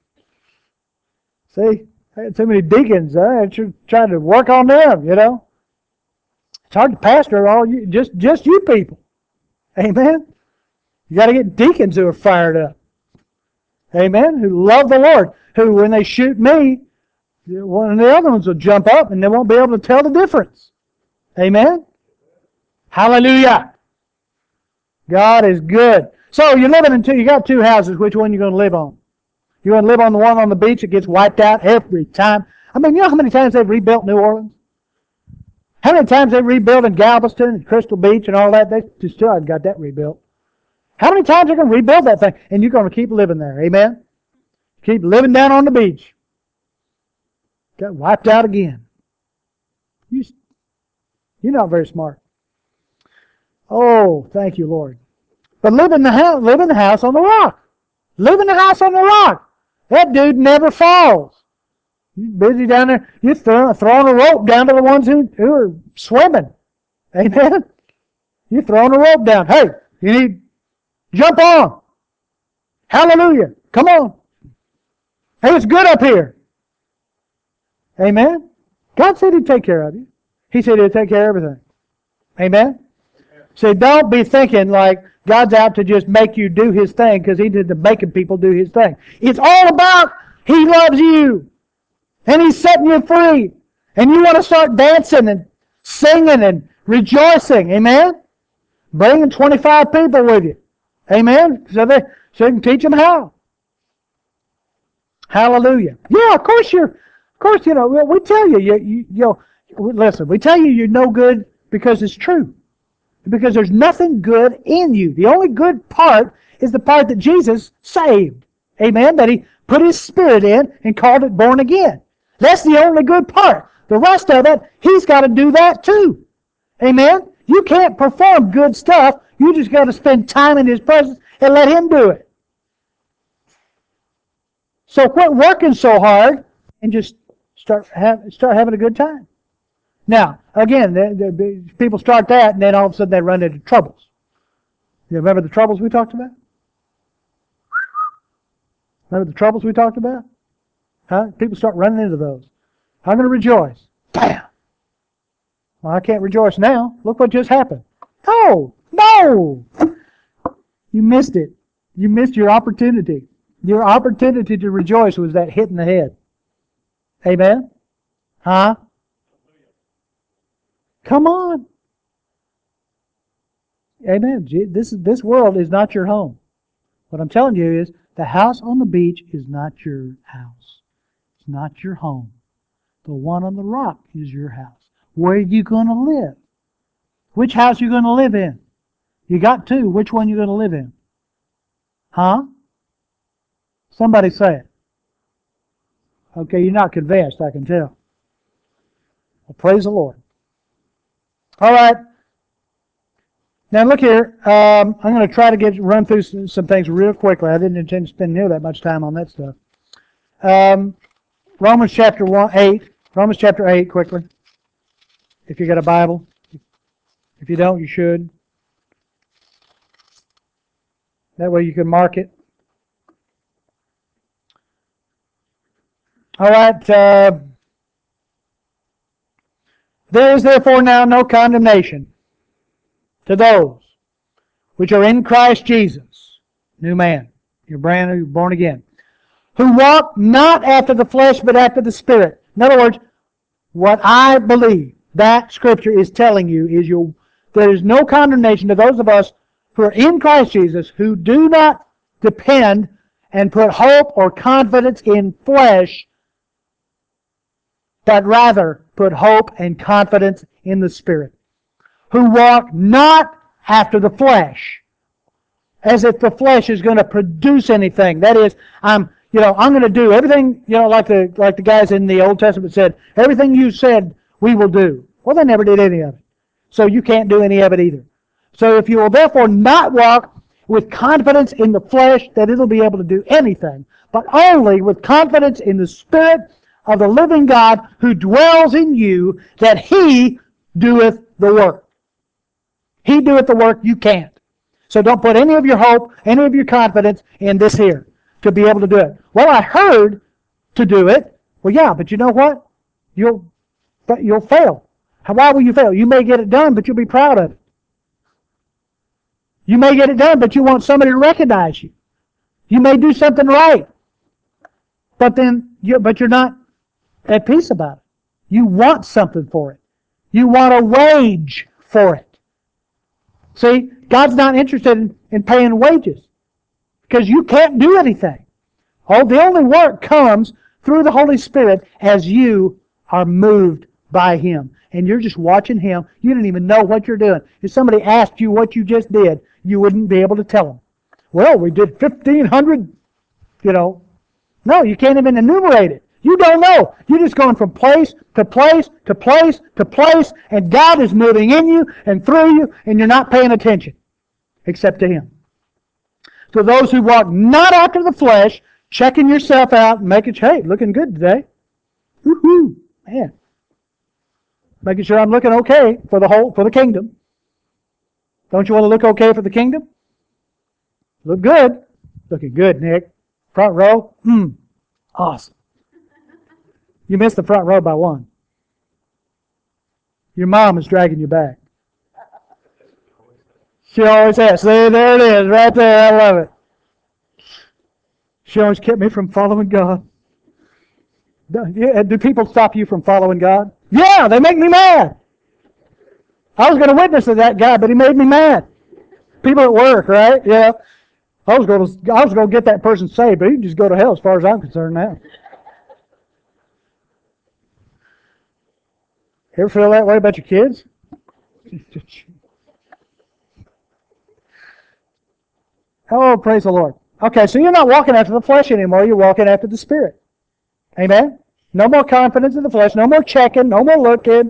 See, I had too many deacons. I huh? trying to work on them, you know. It's hard to pastor all you, just, just you people. Amen? You got to get deacons who are fired up. Amen? Who love the Lord. Who, when they shoot me, one of the other ones will jump up and they won't be able to tell the difference. Amen? Hallelujah. God is good. So you're living in two, you got two houses. Which one you going to live on? You going to live on the one on the beach that gets wiped out every time? I mean, you know how many times they've rebuilt New Orleans? How many times they rebuilt in Galveston and Crystal Beach and all that? They still haven't got that rebuilt. How many times are they going to rebuild that thing? And you're going to keep living there. Amen? Keep living down on the beach. Got wiped out again. You, you're not very smart. Oh, thank you, Lord. But live in the house, live in the house on the rock. Live in the house on the rock. That dude never falls. You're busy down there. You're throw, throwing a rope down to the ones who, who are swimming. Amen? You're throwing a rope down. Hey, you need, jump on. Hallelujah. Come on. Hey, it's good up here. Amen? God said He'd take care of you. He said He'd take care of everything. Amen? So don't be thinking like God's out to just make you do His thing, because He did the making people do His thing. It's all about He loves you. And He's setting you free. And you want to start dancing and singing and rejoicing. Amen? Bringing twenty-five people with you. Amen? So, they, so you can teach them how. Hallelujah. Yeah, of course you're, of course, you know, we tell you, you, you, you know, listen, we tell you you're no good because it's true. Because there's nothing good in you. The only good part is the part that Jesus saved. Amen? That He put His Spirit in and called it born again. That's the only good part. The rest of it, He's got to do that too. Amen? You can't perform good stuff. You just got to spend time in His presence and let Him do it. So quit working so hard and just start, have, start having a good time. Now, again, the, the, people start that and then all of a sudden they run into troubles. You remember the troubles we talked about? Remember the troubles we talked about? Huh? People start running into those. I'm going to rejoice. Bam! Well, I can't rejoice now. Look what just happened. No! No! You missed it. You missed your opportunity. Your opportunity to rejoice was that hit in the head. Amen? Huh? Come on. Amen. This, this world is not your home. What I'm telling you is the house on the beach is not your house. It's not your home. The one on the rock is your house. Where are you going to live? Which house are you going to live in? You got two. Which one are you going to live in? Huh? Somebody say it. Okay, you're not convinced, I can tell. Well, praise the Lord. All right. Now look here. Um, I'm going to try to get run through some, some things real quickly. I didn't intend to spend near that much time on that stuff. Um, Romans chapter one, eight. Romans chapter eight, quickly. If you got a Bible. If you don't, you should. That way you can mark it. All right. Uh, there is therefore now no condemnation to those which are in Christ Jesus. New man. You're brand new, born again. Who walk not after the flesh, but after the Spirit. In other words, what I believe that Scripture is telling you is you, there is no condemnation to those of us who are in Christ Jesus, who do not depend and put hope or confidence in flesh, but rather put hope and confidence in the Spirit. Who walk not after the flesh, as if the flesh is going to produce anything. That is, I'm, you know, I'm going to do everything, you know, like the like the guys in the Old Testament said, everything you said we will do. Well, they never did any of it. So you can't do any of it either. So if you will therefore not walk with confidence in the flesh that it'll be able to do anything, but only with confidence in the Spirit of the living God who dwells in you, that He doeth the work. He doeth the work, you can't. So don't put any of your hope, any of your confidence in this here to be able to do it. Well, I heard to do it. Well, yeah, but you know what? You'll you'll fail. Why will you fail? You may get it done, but you'll be proud of it. You may get it done, but you want somebody to recognize you. You may do something right, but then you but you're not at peace about it. You want something for it. You want a wage for it. See, God's not interested in, in paying wages because you can't do anything. All the only work comes through the Holy Spirit as you are moved by Him. And you're just watching Him. You don't even know what you're doing. If somebody asked you what you just did, you wouldn't be able to tell them. Well, we did fifteen hundred, you know. No, you can't even enumerate it. You don't know. You're just going from place to place to place to place, and God is moving in you and through you, and you're not paying attention except to Him. To those who walk not after the flesh, checking yourself out and making sure, hey, looking good today. Woohoo, man. Making sure I'm looking okay for the whole for the kingdom. Don't you want to look okay for the kingdom? Look good. Looking good, Nick. Front row? Hmm. Awesome. You missed the front row by one. Your mom is dragging you back. She always has. See, there it is, right there. I love it. She always kept me from following God. Do people stop you from following God? Yeah, they make me mad. I was going to witness to that guy, but he made me mad. People at work, right? Yeah. I was going to, I was going to get that person saved, but he can just go to hell as far as I'm concerned now. Ever feel that way about your kids? Oh, praise the Lord. Okay, so you're not walking after the flesh anymore. You're walking after the Spirit. Amen? No more confidence in the flesh. No more checking. No more looking.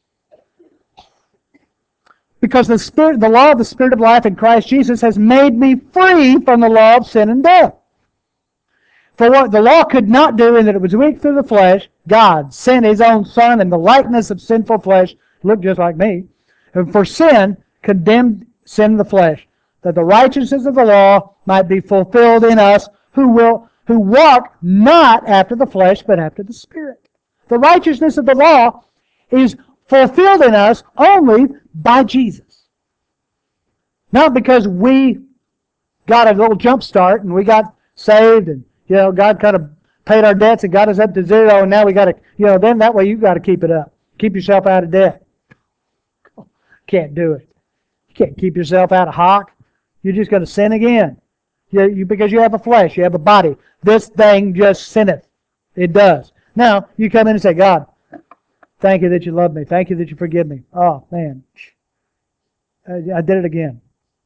Because the Spirit, the law of the Spirit of life in Christ Jesus has made me free from the law of sin and death. For what the law could not do, in that it was weak through the flesh, God sent His own Son in the likeness of sinful flesh, looked just like me, and for sin condemned sin in the flesh, that the righteousness of the law might be fulfilled in us who will who walk not after the flesh, but after the Spirit. The righteousness of the law is fulfilled in us only by Jesus. Not because we got a little jump start and we got saved and, you know, God kind of paid our debts and got us up to zero, and now we got to, you know, then that way you got to keep it up. Keep yourself out of debt. Can't do it. You can't keep yourself out of hock. You're just going to sin again. You, you, because you have a flesh, you have a body. This thing just sinneth. It does. Now, you come in and say, God, thank you that you love me. Thank you that you forgive me. Oh, man. I, I did it again.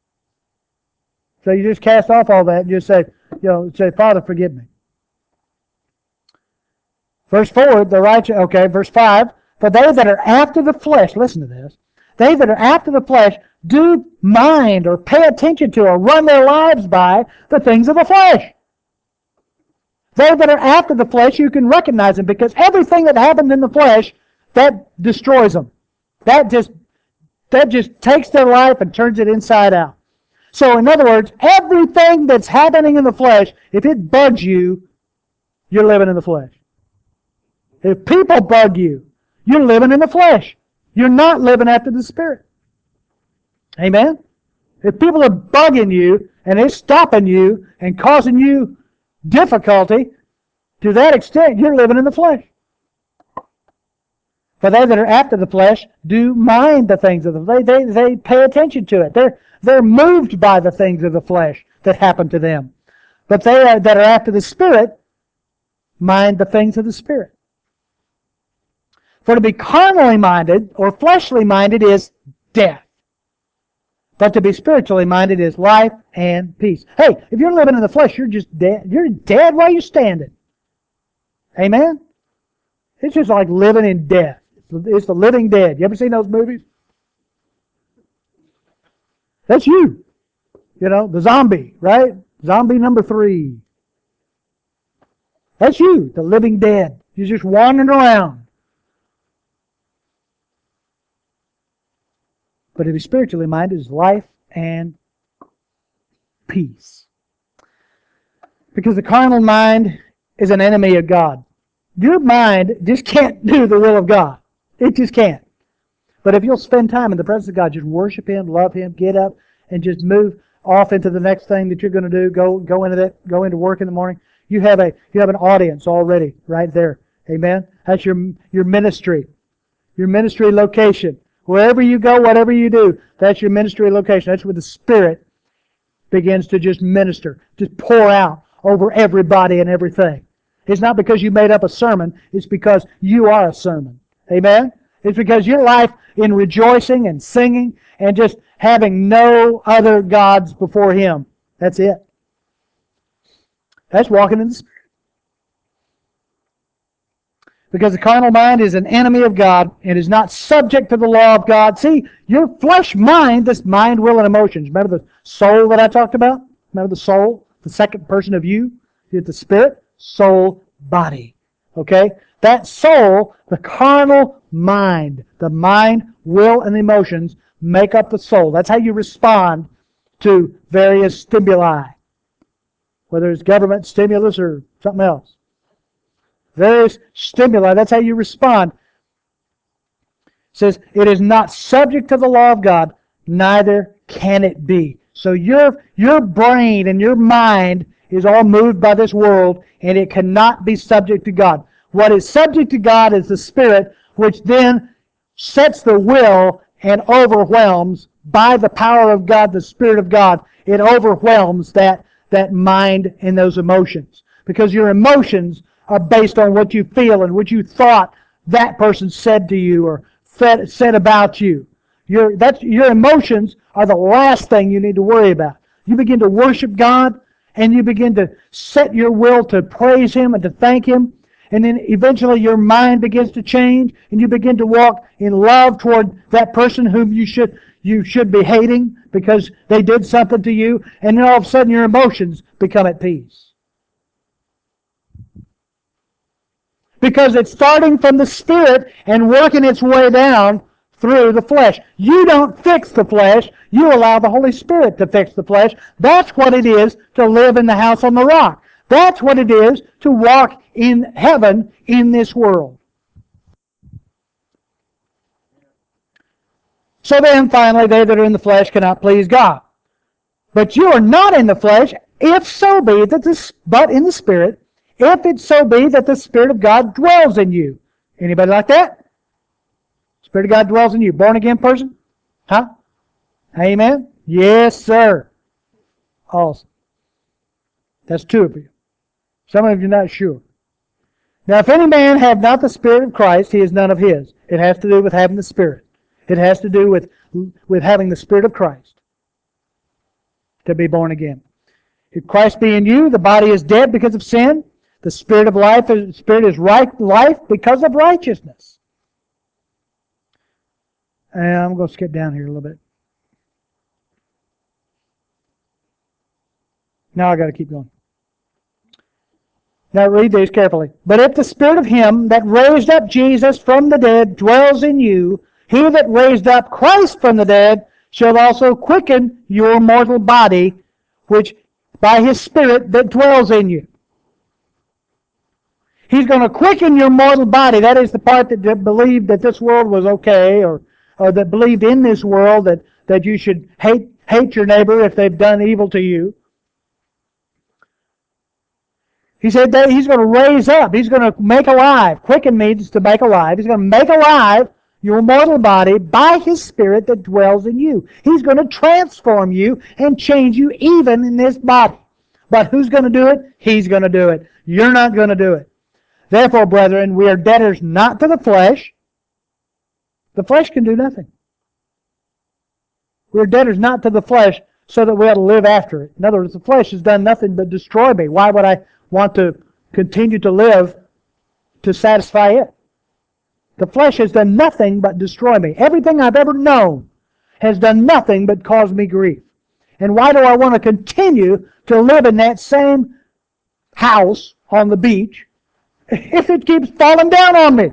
So you just cast off all that and just say, you know, say, Father, forgive me. Verse four, the righteous, okay, verse five, for they that are after the flesh, listen to this, they that are after the flesh do mind or pay attention to or run their lives by the things of the flesh. They that are after the flesh, you can recognize them because everything that happens in the flesh, that destroys them. That just, that just takes their life and turns it inside out. So in other words, everything that's happening in the flesh, if it bugs you, you're living in the flesh. If people bug you, you're living in the flesh. You're not living after the Spirit. Amen? If people are bugging you and it's stopping you and causing you difficulty, to that extent, you're living in the flesh. For they that are after the flesh do mind the things of the flesh. They, they, they pay attention to it. They're, they're moved by the things of the flesh that happen to them. But they are, that are after the Spirit mind the things of the Spirit. For to be carnally minded or fleshly minded is death. But to be spiritually minded is life and peace. Hey, if you're living in the flesh, you're just dead. You're dead while you're standing. Amen? It's just like living in death. It's the living dead. You ever seen those movies? That's you. You know, the zombie, right? Zombie number three. That's you, the living dead. You're just wandering around. But to be spiritually minded is life and peace. Because the carnal mind is an enemy of God. Your mind just can't do the will of God. It just can't. But if you'll spend time in the presence of God, just worship Him, love Him, get up, and just move off into the next thing that you're going to do, go go into that, go into work in the morning. You have a you have an audience already right there. Amen. That's your your ministry, your ministry location. Wherever you go, whatever you do, that's your ministry location. That's where the Spirit begins to just minister, just pour out over everybody and everything. It's not because you made up a sermon. It's because you are a sermon. Amen? It's because your life in rejoicing and singing and just having no other gods before Him. That's it. That's walking in the Spirit. Because the carnal mind is an enemy of God and is not subject to the law of God. See, your flesh mind, this mind, will, and emotions. Remember the soul that I talked about? Remember the soul? The second person of you? You have the spirit, soul, body. Okay? That soul, the carnal mind, the mind, will, and emotions make up the soul. That's how you respond to various stimuli. Whether it's government stimulus or something else. Various stimuli, that's how you respond. It says, it is not subject to the law of God, neither can it be. So your, your brain and your mind is all moved by this world, and it cannot be subject to God. What is subject to God is the Spirit, which then sets the will and overwhelms, by the power of God, the Spirit of God, it overwhelms that, that mind and those emotions. Because your emotions are based on what you feel and what you thought that person said to you or said, said about you. Your, that's, your emotions are the last thing you need to worry about. You begin to worship God and you begin to set your will to praise Him and to thank Him. And then eventually your mind begins to change and you begin to walk in love toward that person whom you should, you should be hating because they did something to you. And then all of a sudden your emotions become at peace. Because it's starting from the Spirit and working its way down through the flesh. You don't fix the flesh. You allow the Holy Spirit to fix the flesh. That's what it is to live in the house on the rock. That's what it is to walk in heaven in this world. So then, finally, they that are in the flesh cannot please God. But you are not in the flesh, if so be that this, but in the Spirit, if it so be that the Spirit of God dwells in you. Anybody like that? Spirit of God dwells in you. Born again person? Huh? Amen? Yes, sir. Awesome. That's two of you. Some of you are not sure. Now, if any man have not the Spirit of Christ, he is none of his. It has to do with having the Spirit. It has to do with, with having the Spirit of Christ to be born again. If Christ be in you, the body is dead because of sin. The Spirit of life, the Spirit is right life because of righteousness. And I'm going to skip down here a little bit. Now I got to keep going. Now read these carefully. But if the Spirit of Him that raised up Jesus from the dead dwells in you, He that raised up Christ from the dead shall also quicken your mortal body, which by His Spirit that dwells in you. He's going to quicken your mortal body. That is the part that believed that this world was okay, or, or that believed in this world that, that you should hate, hate your neighbor if they've done evil to you. He said that He's going to raise up. He's going to make alive. Quicken means to make alive. He's going to make alive your mortal body by His Spirit that dwells in you. He's going to transform you and change you even in this body. But who's going to do it? He's going to do it. You're not going to do it. Therefore, brethren, we are debtors not to the flesh. The flesh can do nothing. We are debtors not to the flesh so that we ought to live after it. In other words, the flesh has done nothing but destroy me. Why would I want to continue to live to satisfy it? The flesh has done nothing but destroy me. Everything I've ever known has done nothing but cause me grief. And why do I want to continue to live in that same house on the beach if it keeps falling down on me?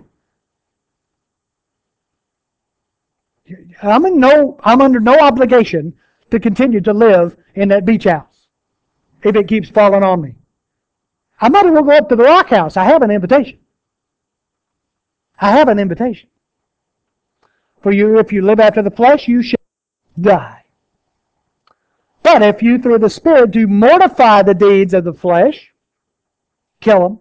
I'm in no, I'm under no obligation to continue to live in that beach house if it keeps falling on me. I might as well go up to the rock house. I have an invitation. I have an invitation. For you, if you live after the flesh, you shall die. But if you through the Spirit do mortify the deeds of the flesh, kill them,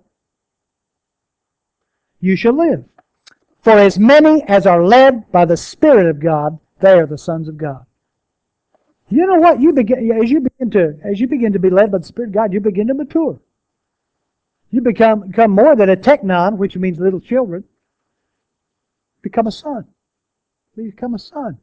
you shall live. For as many as are led by the Spirit of God, they are the sons of God. You know what? You begin as you begin to as you begin to be led by the Spirit of God, you begin to mature. You become become more than a teknon, which means little children. Become a son. Become a son.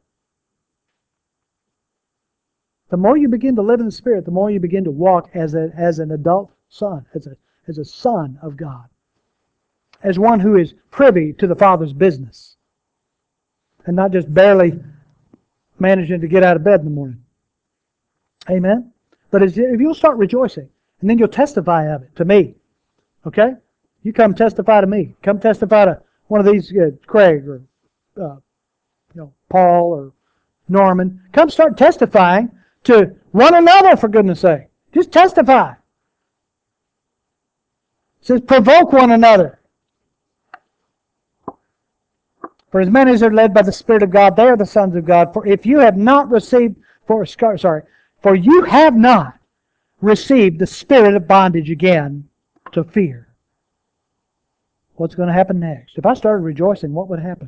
The more you begin to live in the Spirit, the more you begin to walk as a as an adult son, as a as a son of God, as one who is privy to the Father's business, and not just barely managing to get out of bed in the morning. Amen? But as, if you'll start rejoicing, and then you'll testify of it to me, okay? You come testify to me. Come testify to one of these, uh, Craig or uh, you know Paul or Norman. Come start testifying to one another, for goodness sake. Just testify. It says provoke one another. For as many as are led by the Spirit of God, they are the sons of God. For if you have not received, for sorry, for you have not received the spirit of bondage again to fear. What's going to happen next? If I started rejoicing, what would happen?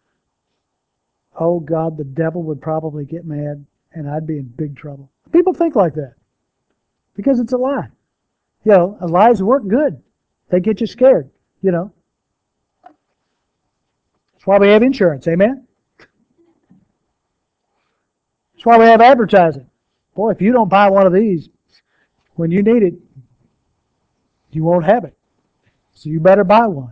Oh God, the devil would probably get mad, and I'd be in big trouble. People think like that because it's a lie. You know, lies work good. They get you scared. You know. That's why we have insurance, amen? That's why we have advertising. Boy, if you don't buy one of these when you need it, you won't have it. So you better buy one.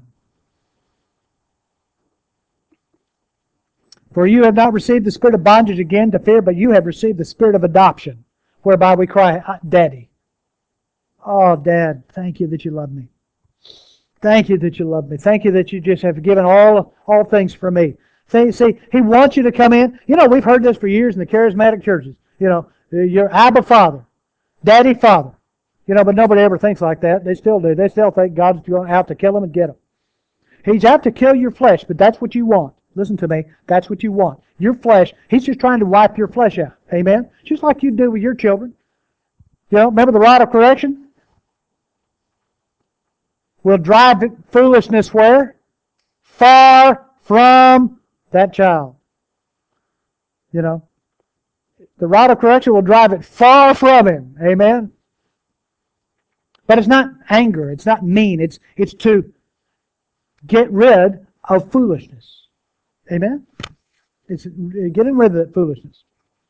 For you have not received the spirit of bondage again to fear, but you have received the spirit of adoption, whereby we cry, Daddy. Oh, Dad, thank you that you love me. Thank you that you love me. Thank you that you just have given all, all things for me. See, see, He wants you to come in. You know, we've heard this for years in the charismatic churches. You know, your Abba Father, Daddy Father. You know, but nobody ever thinks like that. They still do. They still think God's going out to kill them and get them. He's out to kill your flesh, but that's what you want. Listen to me. That's what you want. Your flesh, He's just trying to wipe your flesh out. Amen? Just like you do with your children. You know, remember the rod of correction? Will drive foolishness where? Far from that child. You know, the rod of correction will drive it far from him. Amen? But it's not anger. It's not mean. It's, it's to get rid of foolishness. Amen? It's getting rid of that foolishness.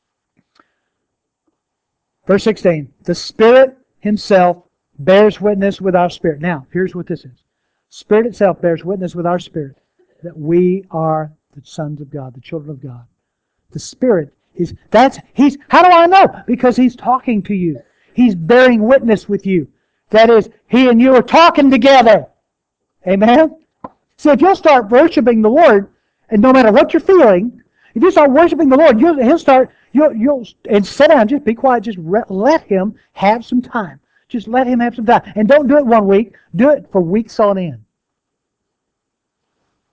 Verse sixteen. The Spirit Himself bears witness with our spirit. Now, here's what this is. Spirit itself bears witness with our spirit that we are the sons of God, the children of God. The Spirit is, that's, He's, how do I know? Because He's talking to you. He's bearing witness with you. That is, He and you are talking together. Amen? So if you'll start worshiping the Lord, and no matter what you're feeling, if you start worshiping the Lord, you'll, He'll start, you'll, you'll, and sit down, just be quiet, just re, let Him have some time. Just let Him have some time. And don't do it one week. Do it for weeks on end.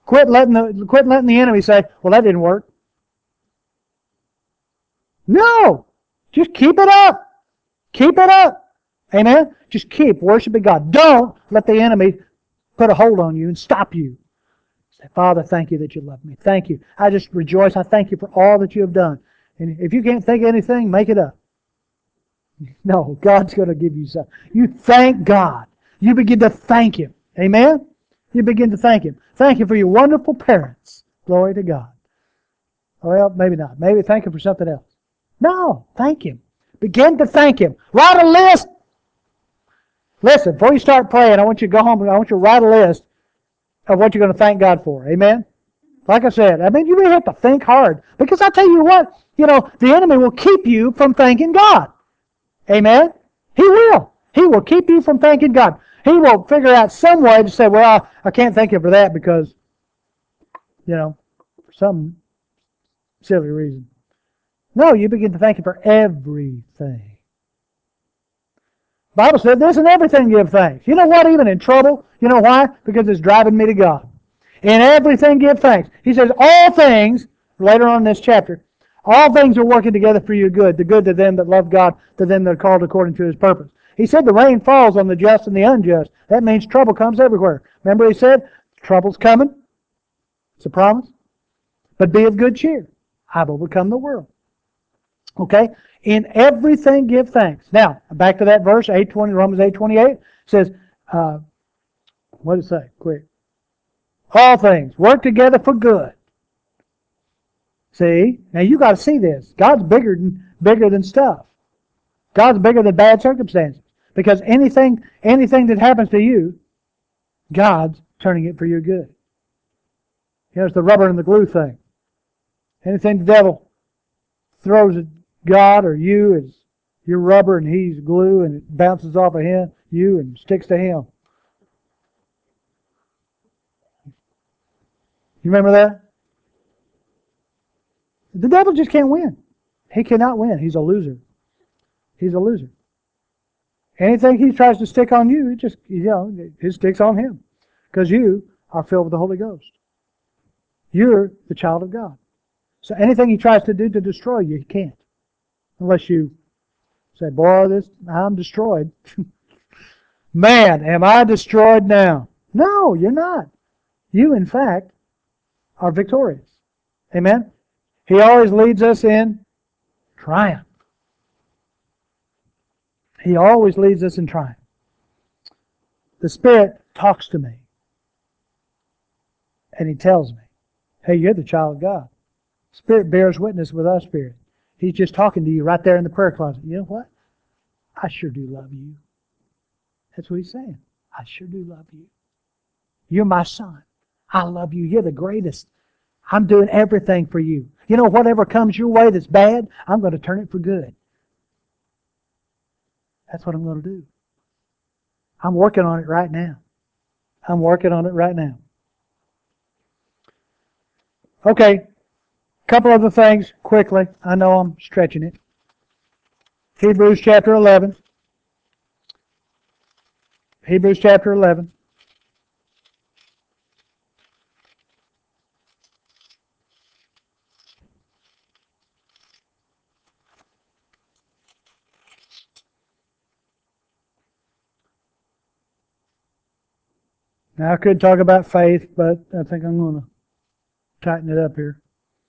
Quit letting the quit letting the enemy say, well, that didn't work. No. Just keep it up. Keep it up. Amen? Just keep worshiping God. Don't let the enemy put a hold on you and stop you. Say, Father, thank you that you love me. Thank you. I just rejoice. I thank you for all that you have done. And if you can't think of anything, make it up. No, God's going to give you something. You thank God. You begin to thank Him. Amen? You begin to thank Him. Thank you for your wonderful parents. Glory to God. Well, maybe not. Maybe thank Him for something else. No, thank Him. Begin to thank Him. Write a list. Listen, before you start praying, I want you to go home and I want you to write a list of what you're going to thank God for. Amen? Like I said, I mean, you really have to think hard. Because I tell you what, you know, the enemy will keep you from thanking God. Amen? He will. He will keep you from thanking God. He will figure out some way to say, well, I can't thank Him for that because, you know, for some silly reason. No, you begin to thank Him for everything. The Bible said this, in everything give thanks. You know what? Even in trouble. You know why? Because it's driving me to God. In everything give thanks. He says all things, later on in this chapter, all things are working together for your good, the good to them that love God, to them that are called according to His purpose. He said the rain falls on the just and the unjust. That means trouble comes everywhere. Remember He said, trouble's coming. It's a promise. But be of good cheer. I've overcome the world. Okay? In everything give thanks. Now, back to that verse, eight twenty, Romans eight twenty-eight says, uh, what does it say? Quick. All things work together for good. See? Now you got to see this. God's bigger than bigger than stuff. God's bigger than bad circumstances. Because anything anything that happens to you, God's turning it for your good. Here's the rubber and the glue thing. Anything the devil throws at God or you is your rubber and he's glue and it bounces off of him, you and sticks to him. You remember that? The devil just can't win. He cannot win. He's a loser. He's a loser. Anything he tries to stick on you, it just, you know, it sticks on him. Because you are filled with the Holy Ghost. You're the child of God. So anything he tries to do to destroy you, he can't. Unless you say, boy, this I'm destroyed. Man, am I destroyed now? No, you're not. You, in fact, are victorious. Amen? He always leads us in triumph. He always leads us in triumph. The Spirit talks to me. And He tells me, hey, you're the child of God. Spirit bears witness with our spirit. He's just talking to you right there in the prayer closet. You know what? I sure do love you. That's what He's saying. I sure do love you. You're my son. I love you. You're the greatest. I'm doing everything for you. You know, whatever comes your way that's bad, I'm going to turn it for good. That's what I'm going to do. I'm working on it right now. I'm working on it right now. Okay, a couple other things quickly. I know I'm stretching it. Hebrews chapter eleven. Hebrews chapter eleven. Now, I could talk about faith, but I think I'm going to tighten it up here.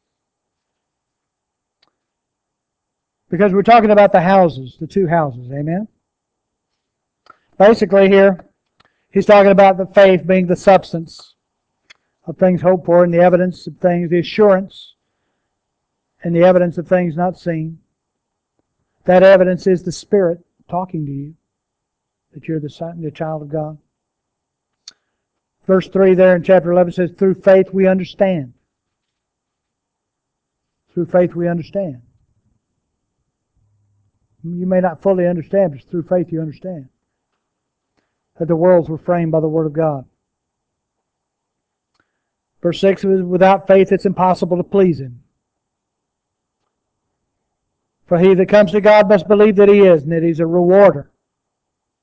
Because we're talking about the houses, the two houses, amen? Basically here, he's talking about the faith being the substance of things hoped for and the evidence of things, the assurance and the evidence of things not seen. That evidence is the Spirit talking to you, that you're the son, the child of God. Verse three there in chapter eleven says, through faith we understand. Through faith we understand. You may not fully understand, but through faith you understand that the worlds were framed by the Word of God. Verse six is, without faith it's impossible to please Him. For he that comes to God must believe that He is, and that He's a rewarder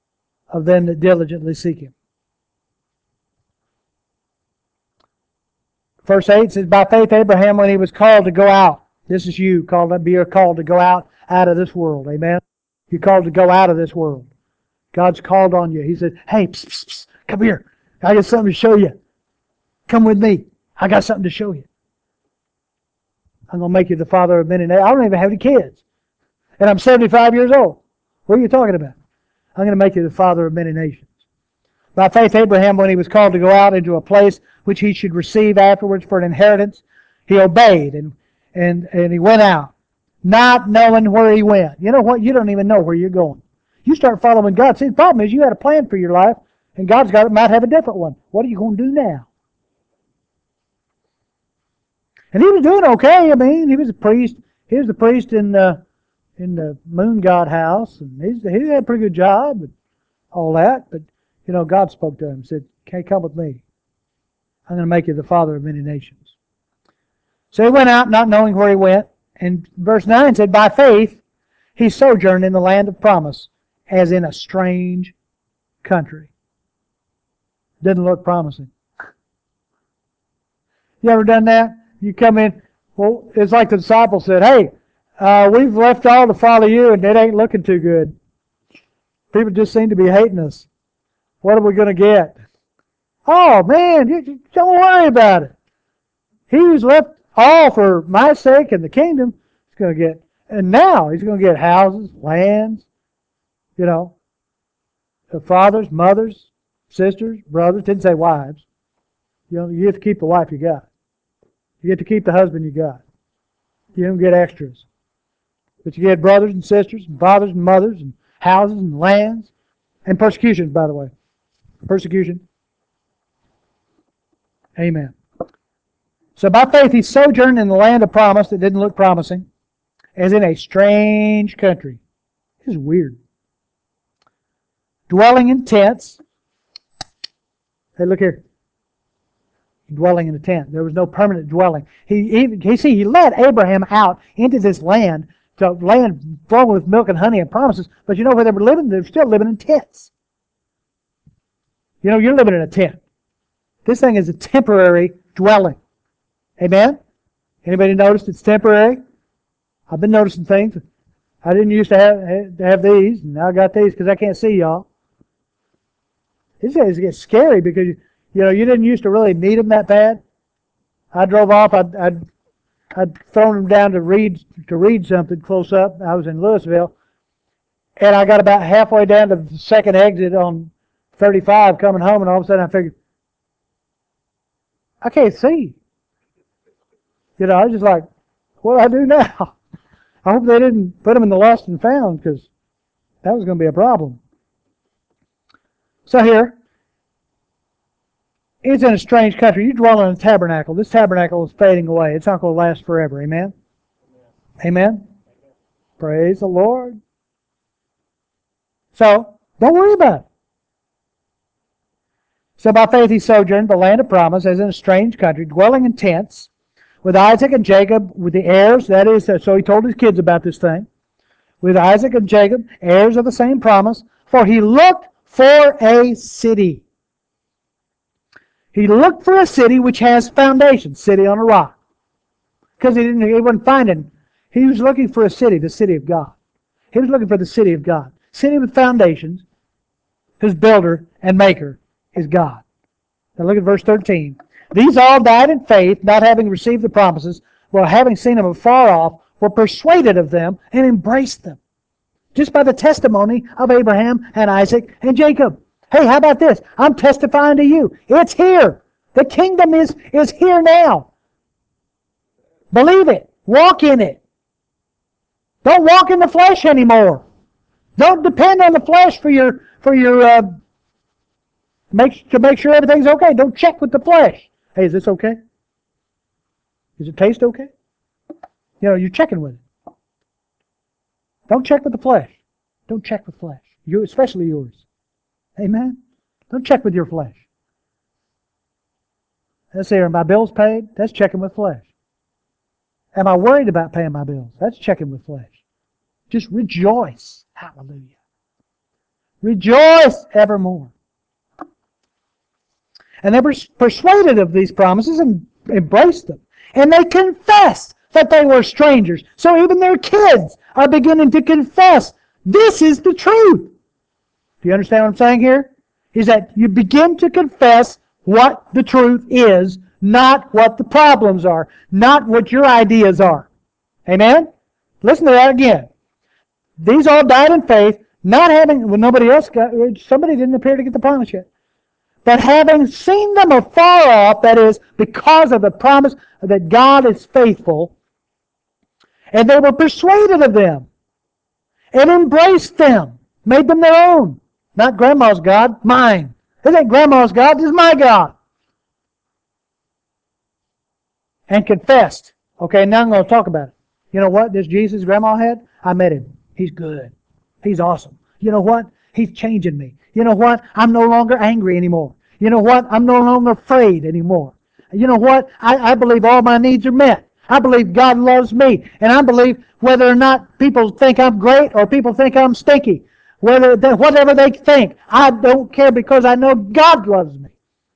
of them that diligently seek Him. Verse eight says, by faith Abraham, when he was called to go out. This is you, called to be called to go out, out of this world. Amen? You're called to go out of this world. God's called on you. He said, hey, psst, psst, psst, come here. I got something to show you. Come with me. I got something to show you. I'm going to make you the father of many nations. I don't even have any kids. And I'm seventy-five years old. What are you talking about? I'm going to make you the father of many nations. By faith, Abraham, when he was called to go out into a place which he should receive afterwards for an inheritance, he obeyed and, and, and he went out, not knowing where he went. You know what? You don't even know where you're going. You start following God. See, the problem is you had a plan for your life, and God's got might have a different one. What are you going to do now? And he was doing okay. I mean, he was a priest. He was the priest in the, in the moon god house, and he's, he had a pretty good job and all that. But, you know, God spoke to him and said, okay, come with me. I'm going to make you the father of many nations. So he went out not knowing where he went. And verse nine said, by faith he sojourned in the land of promise, as in a strange country. Didn't look promising. You ever done that? You come in, well, it's like the disciples said, hey, uh, we've left all to follow you, and it ain't looking too good. People just seem to be hating us. What are we going to get? Oh, man, you, you don't worry about it. He who's left all for my sake and the kingdom is going to get, and now he's going to get houses, lands, you know, fathers, mothers, sisters, brothers. Didn't say wives. You know, you have to keep the wife you got. You get to keep the husband you got. You don't get extras. But you get brothers and sisters, and fathers and mothers, and houses and lands, and persecutions, by the way. Persecution. Amen. So by faith he sojourned in the land of promise that didn't look promising, as in a strange country. This is weird. Dwelling in tents. Hey, look here. Dwelling in a tent. There was no permanent dwelling. He, he, he see, he led Abraham out into this land, to land flowing with milk and honey and promises. But you know where they were living? They were still living in tents. You know, you're living in a tent. This thing is a temporary dwelling. Amen? Anybody noticed it's temporary? I've been noticing things. I didn't used to have, to have these, and now I got these because I can't see y'all. This is gets scary because you, you know you didn't used to really need them that bad. I drove off. I'd, I'd I'd thrown them down to read to read something close up. I was in Louisville, and I got about halfway down to the second exit on thirty-five coming home, and all of a sudden I figured, I can't see. You know, I was just like, what do I do now? I hope they didn't put them in the lost and found, because that was going to be a problem. So here, it's in a strange country. You dwell in a tabernacle. This tabernacle is fading away. It's not going to last forever. Amen? Amen? Amen? Praise the Lord. So, don't worry about it. So by faith he sojourned the land of promise, as in a strange country, dwelling in tents, with Isaac and Jacob, with the heirs, that is, so he told his kids about this thing, with Isaac and Jacob, heirs of the same promise, for he looked for a city. He looked for a city which has foundations, city on a rock. Because he didn't, he wasn't finding, he was looking for a city, the city of God. He was looking for the city of God. City with foundations, whose builder and maker is God. Now look at verse thirteen. These all died in faith, not having received the promises, but having seen them afar off, were persuaded of them and embraced them. Just by the testimony of Abraham and Isaac and Jacob. Hey, how about this? I'm testifying to you. It's here. The kingdom is, is here now. Believe it. Walk in it. Don't walk in the flesh anymore. Don't depend on the flesh for your for your uh, make to make sure everything's okay. Don't check with the flesh. Hey, is this okay? Does it taste okay? You know, you're checking with it. Don't check with the flesh. Don't check with flesh. You, especially yours. Amen? Don't check with your flesh. Let's see, are my bills paid? That's checking with flesh. Am I worried about paying my bills? That's checking with flesh. Just rejoice. Hallelujah. Rejoice evermore. And they were persuaded of these promises and embraced them. And they confessed that they were strangers. So even their kids are beginning to confess, this is the truth. Do you understand what I'm saying here? Is that you begin to confess what the truth is, not what the problems are, not what your ideas are. Amen? Listen to that again. These all died in faith, not having, well, nobody else got, somebody didn't appear to get the promise yet. But having seen them afar off, that is, because of the promise that God is faithful, and they were persuaded of them, and embraced them, made them their own. Not grandma's God, mine. This ain't grandma's God, this is my God. And confessed. Okay, now I'm going to talk about it. You know what this Jesus grandma had? I met him. He's good. He's awesome. You know what? He's changing me. You know what? I'm no longer angry anymore. You know what? I'm no longer afraid anymore. You know what? I, I believe all my needs are met. I believe God loves me. And I believe whether or not people think I'm great or people think I'm stinky, whether they, whatever they think, I don't care because I know God loves me.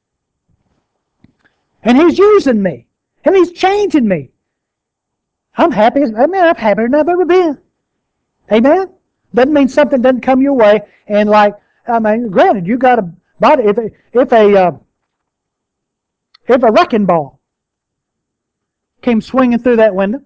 And He's using me. And He's changing me. I'm happy. I mean, I'm happier than I've ever been. Amen? Doesn't mean something doesn't come your way. And like, I mean, granted, you got a body. If a, if a, uh, if a wrecking ball came swinging through that window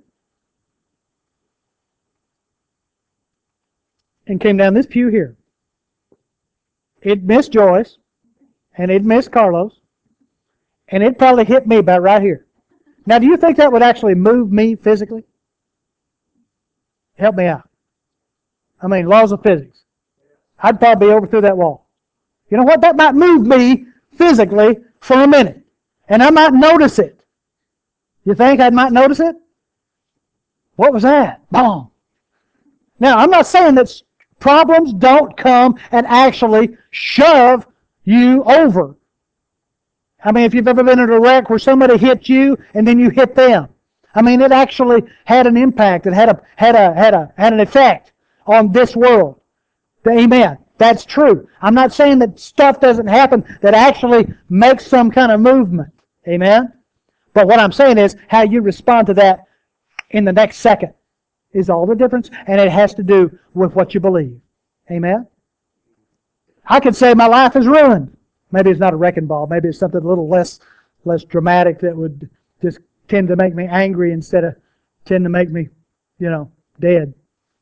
and came down this pew here, it missed Joyce, and it missed Carlos, and it probably hit me about right here. Now, do you think that would actually move me physically? Help me out. I mean, laws of physics. I'd probably be over through that wall. You know what? That might move me physically for a minute. And I might notice it. You think I might notice it? What was that? Boom. Now, I'm not saying that problems don't come and actually shove you over. I mean, if you've ever been in a wreck where somebody hit you and then you hit them. I mean, it actually had an impact. It had a had a had a had an effect on this world. Amen. That's true. I'm not saying that stuff doesn't happen that actually makes some kind of movement. Amen. But what I'm saying is how you respond to that in the next second is all the difference, and it has to do with what you believe. Amen. I could say my life is ruined. Maybe it's not a wrecking ball. Maybe it's something a little less less dramatic that would just tend to make me angry instead of tend to make me, you know, dead.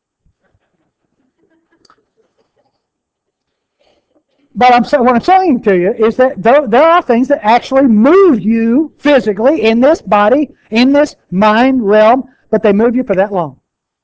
But I'm what I'm saying to you is that there, there are things that actually move you physically in this body, in this mind realm, but they move you for that long.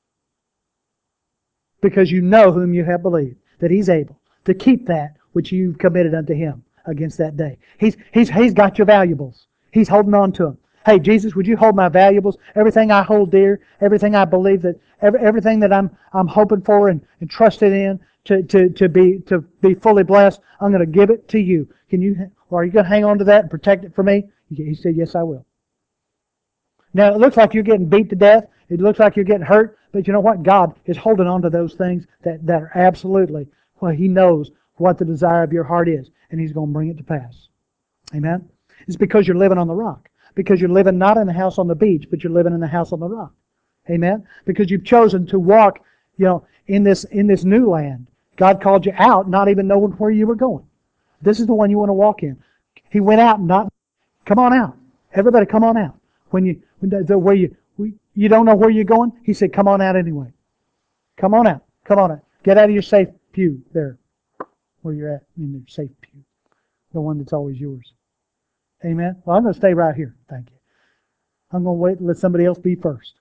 Because you know whom you have believed, that He's able to keep that which you've committed unto Him against that day. He's, he's, he's got your valuables. He's holding on to them. Hey, Jesus, would you hold my valuables? Everything I hold dear, everything I believe, that every, everything that I'm I'm hoping for and, and trusted in to, to, to be to be fully blessed, I'm going to give it to you. Can you, or are you going to hang on to that and protect it for me? He said, yes, I will. Now, it looks like you're getting beat to death. It looks like you're getting hurt. But you know what? God is holding on to those things that, that are absolutely, well, He knows what the desire of your heart is, and He's going to bring it to pass. Amen? It's because you're living on the rock. Because you're living not in a house on the beach, but you're living in a house on the rock. Amen? Because you've chosen to walk, you know, in this in this new land. God called you out, not even knowing where you were going. This is the one you want to walk in. He went out, not, come on out. Everybody, come on out. When you, when the, the, where you, you don't know where you're going, He said, come on out anyway. Come on out. Come on out. Get out of your safe pew there, where you're at in your safe pew, the one that's always yours. Amen. Well, I'm going to stay right here. Thank you. I'm going to wait and let somebody else be first.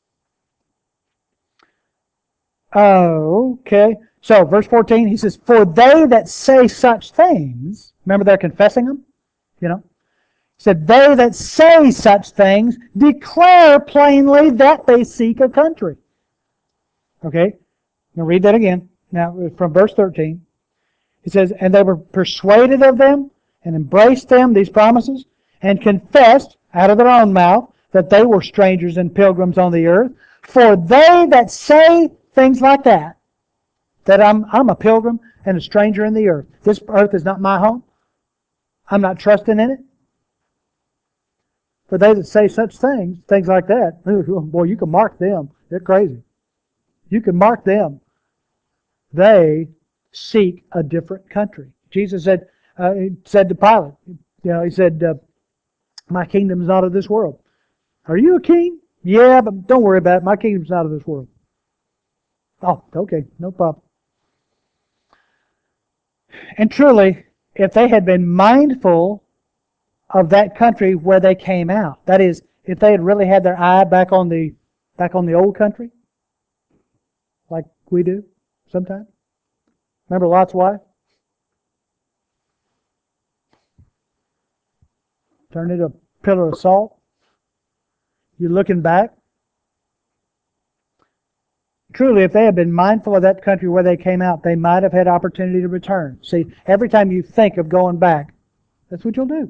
Okay. So, verse fourteen, he says, for they that say such things, remember they're confessing them? You know? He said, they that say such things declare plainly that they seek a country. Okay? I'm going to read that again. Now, from verse thirteen. He says, and they were persuaded of them and embraced them, these promises, and confessed out of their own mouth that they were strangers and pilgrims on the earth. For they that say things like that, that I'm, I'm a pilgrim and a stranger in the earth. This earth is not my home. I'm not trusting in it. For they that say such things, things like that, boy, you can mark them. They're crazy. You can mark them. They seek a different country. Jesus said, uh, he said to Pilate, you know, he said, uh, my kingdom is not of this world. Are you a king? Yeah, but don't worry about it. My kingdom's not of this world. Oh, okay, no problem. And truly, if they had been mindful of that country where they came out, that is, if they had really had their eye back on the back on the old country, like we do sometimes. Remember Lot's wife? Turned into a pillar of salt. You're looking back. Truly, if they had been mindful of that country where they came out, they might have had opportunity to return. See, every time you think of going back, that's what you'll do.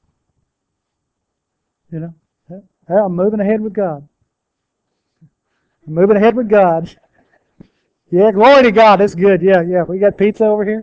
You know, well, I'm moving ahead with God. I'm moving ahead with God. Yeah, glory to God. That's good. Yeah, yeah. We got pizza over here.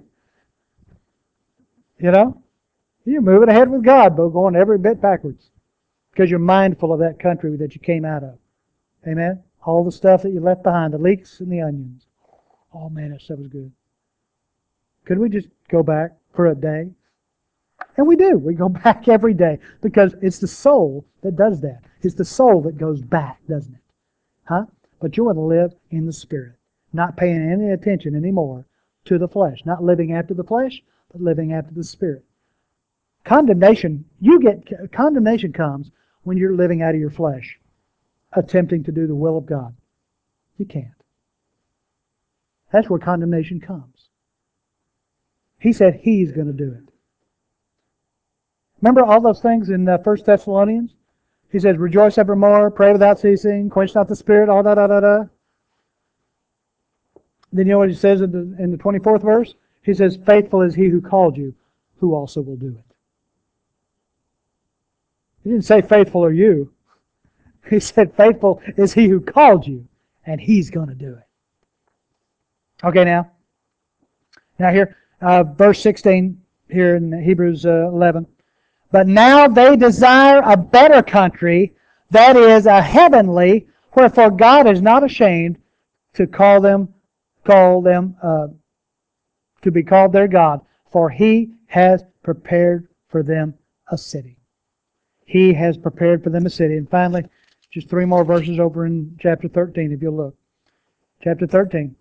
You know, you're moving ahead with God, but going every bit backwards because you're mindful of that country that you came out of. Amen. All the stuff that you left behind, the leeks and the onions. Oh man, that stuff was good. Could we just go back for a day? And we do. We go back every day because it's the soul that does that. It's the soul that goes back, doesn't it? Huh? But you want to live in the Spirit, not paying any attention anymore to the flesh, not living after the flesh, but living after the Spirit. Condemnation, you get condemnation comes when you're living out of your flesh, attempting to do the will of God. You can't. That's where condemnation comes. He said He's going to do it. Remember all those things in uh, First Thessalonians? He says, rejoice evermore, pray without ceasing, quench not the spirit, all da da da da. Then you know what he says in the, in the twenty-fourth verse? He says, faithful is He who called you, who also will do it. He didn't say faithful are you. He said faithful is He who called you, and He's going to do it. Okay, now. Now here, uh, verse sixteen, here in Hebrews uh, eleven. But now they desire a better country, that is, a heavenly, wherefore God is not ashamed to call them, call them, uh, to be called their God, for He has prepared for them a city. He has prepared for them a city. And finally, just three more verses over in chapter thirteen, if you'll look. Chapter thirteen.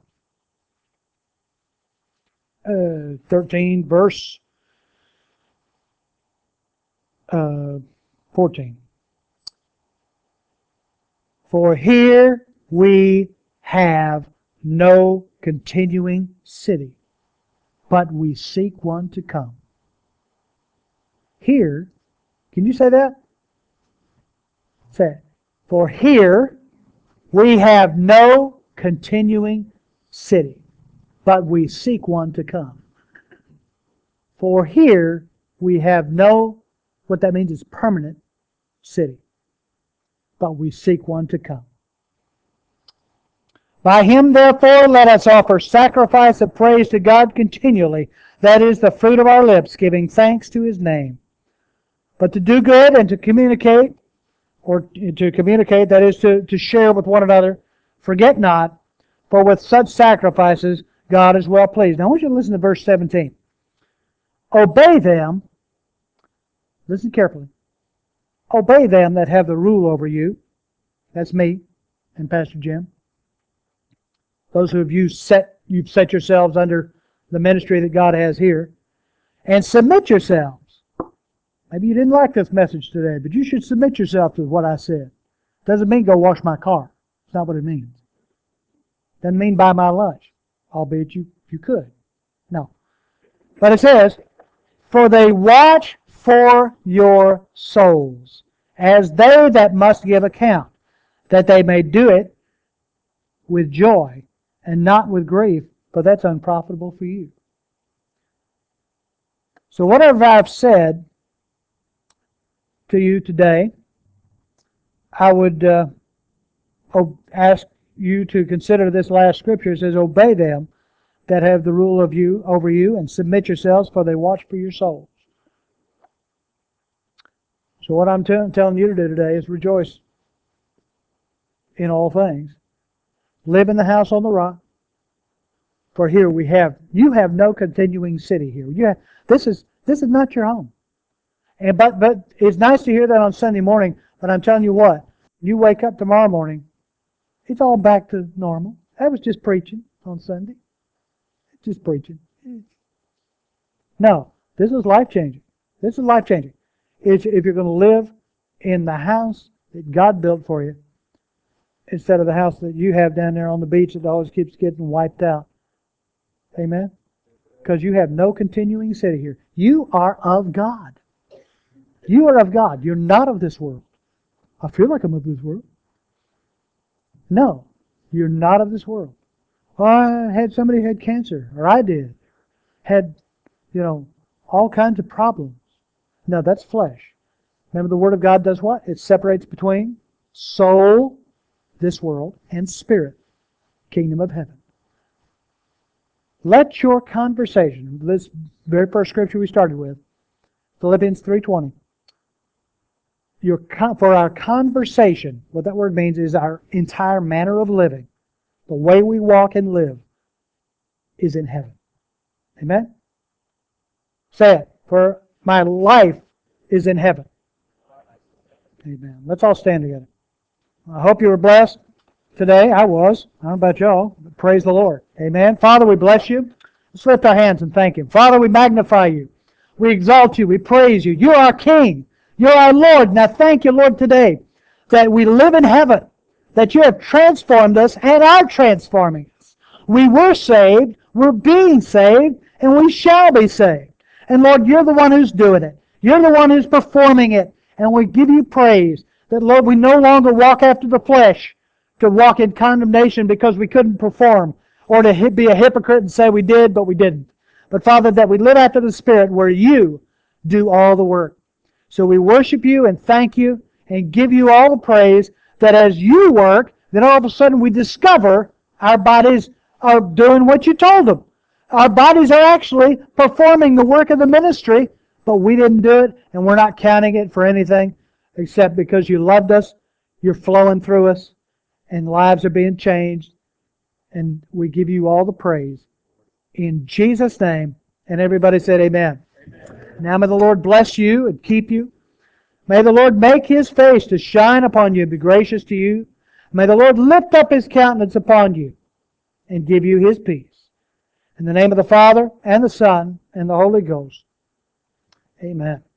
Uh, thirteen, verse uh, fourteen. For here we have no continuing city, but we seek one to come. Here, can you say that? Say it. For here we have no continuing city, but we seek one to come. For here we have no, what that means is permanent city, but we seek one to come. By Him, therefore, let us offer sacrifice of praise to God continually. That is the fruit of our lips, giving thanks to His name. But to do good and to communicate, or to communicate, that is to, to share with one another, forget not, for with such sacrifices God is well pleased. Now I want you to listen to verse seventeen. Obey them, listen carefully, obey them that have the rule over you. That's me and Pastor Jim. Those who have you set, you've set yourselves under the ministry that God has here. And submit yourselves. Maybe you didn't like this message today, but you should submit yourself to what I said. Doesn't mean go wash my car. That's not what it means. Doesn't mean buy my lunch, albeit you, you could. No. But it says, for they watch for your souls, as they that must give account, that they may do it with joy and not with grief, for that's unprofitable for you. So whatever I've said to you today, I would uh, ask you to consider this last scripture. It says, obey them that have the rule of you over you, and submit yourselves, for they watch for your souls. So what I'm t- telling you to do today is rejoice in all things. Live in the house on the rock. For here we have, you have no continuing city here. You have, this is this is not your home. And but but it's nice to hear that on Sunday morning. But I'm telling you what, you wake up tomorrow morning, it's all back to normal. That was just preaching on Sunday. Just preaching. No, this is life changing. This is life changing. If if you're going to live in the house that God built for you, instead of the house that you have down there on the beach that always keeps getting wiped out. Amen? Because you have no continuing city here. You are of God. You are of God. You're not of this world. I feel like I'm of this world. No, you're not of this world. Oh, I had somebody who had cancer, or I did. Had, you know, all kinds of problems. No, that's flesh. Remember, the Word of God does what? It separates between soul, this world, and spirit, kingdom of heaven. Let your conversation, this very first scripture we started with, Philippians three twenty, your for our conversation, what that word means is our entire manner of living, the way we walk and live, is in heaven. Amen? Say it. For my life is in heaven. Amen. Let's all stand together. I hope you were blessed today. I was. I don't know about y'all. But praise the Lord. Amen. Father, we bless you. Let's lift our hands and thank Him. Father, we magnify you. We exalt you. We praise you. You're our King. You're our Lord. Now thank you, Lord, today that we live in heaven, that you have transformed us and are transforming us. We were saved, we're being saved, and we shall be saved. And Lord, you're the one who's doing it. You're the one who's performing it. And we give you praise that, Lord, we no longer walk after the flesh to walk in condemnation because we couldn't perform, or to be a hypocrite and say we did, but we didn't. But Father, that we live after the Spirit where you do all the work. So we worship you and thank you and give you all the praise that as you work, then all of a sudden we discover our bodies are doing what you told them. Our bodies are actually performing the work of the ministry, but we didn't do it, and we're not counting it for anything except because you loved us, you're flowing through us, and lives are being changed, and we give you all the praise. In Jesus' name, and everybody said amen. Amen. Now may the Lord bless you and keep you. May the Lord make His face to shine upon you and be gracious to you. May the Lord lift up His countenance upon you and give you His peace. In the name of the Father, and the Son, and the Holy Ghost. Amen.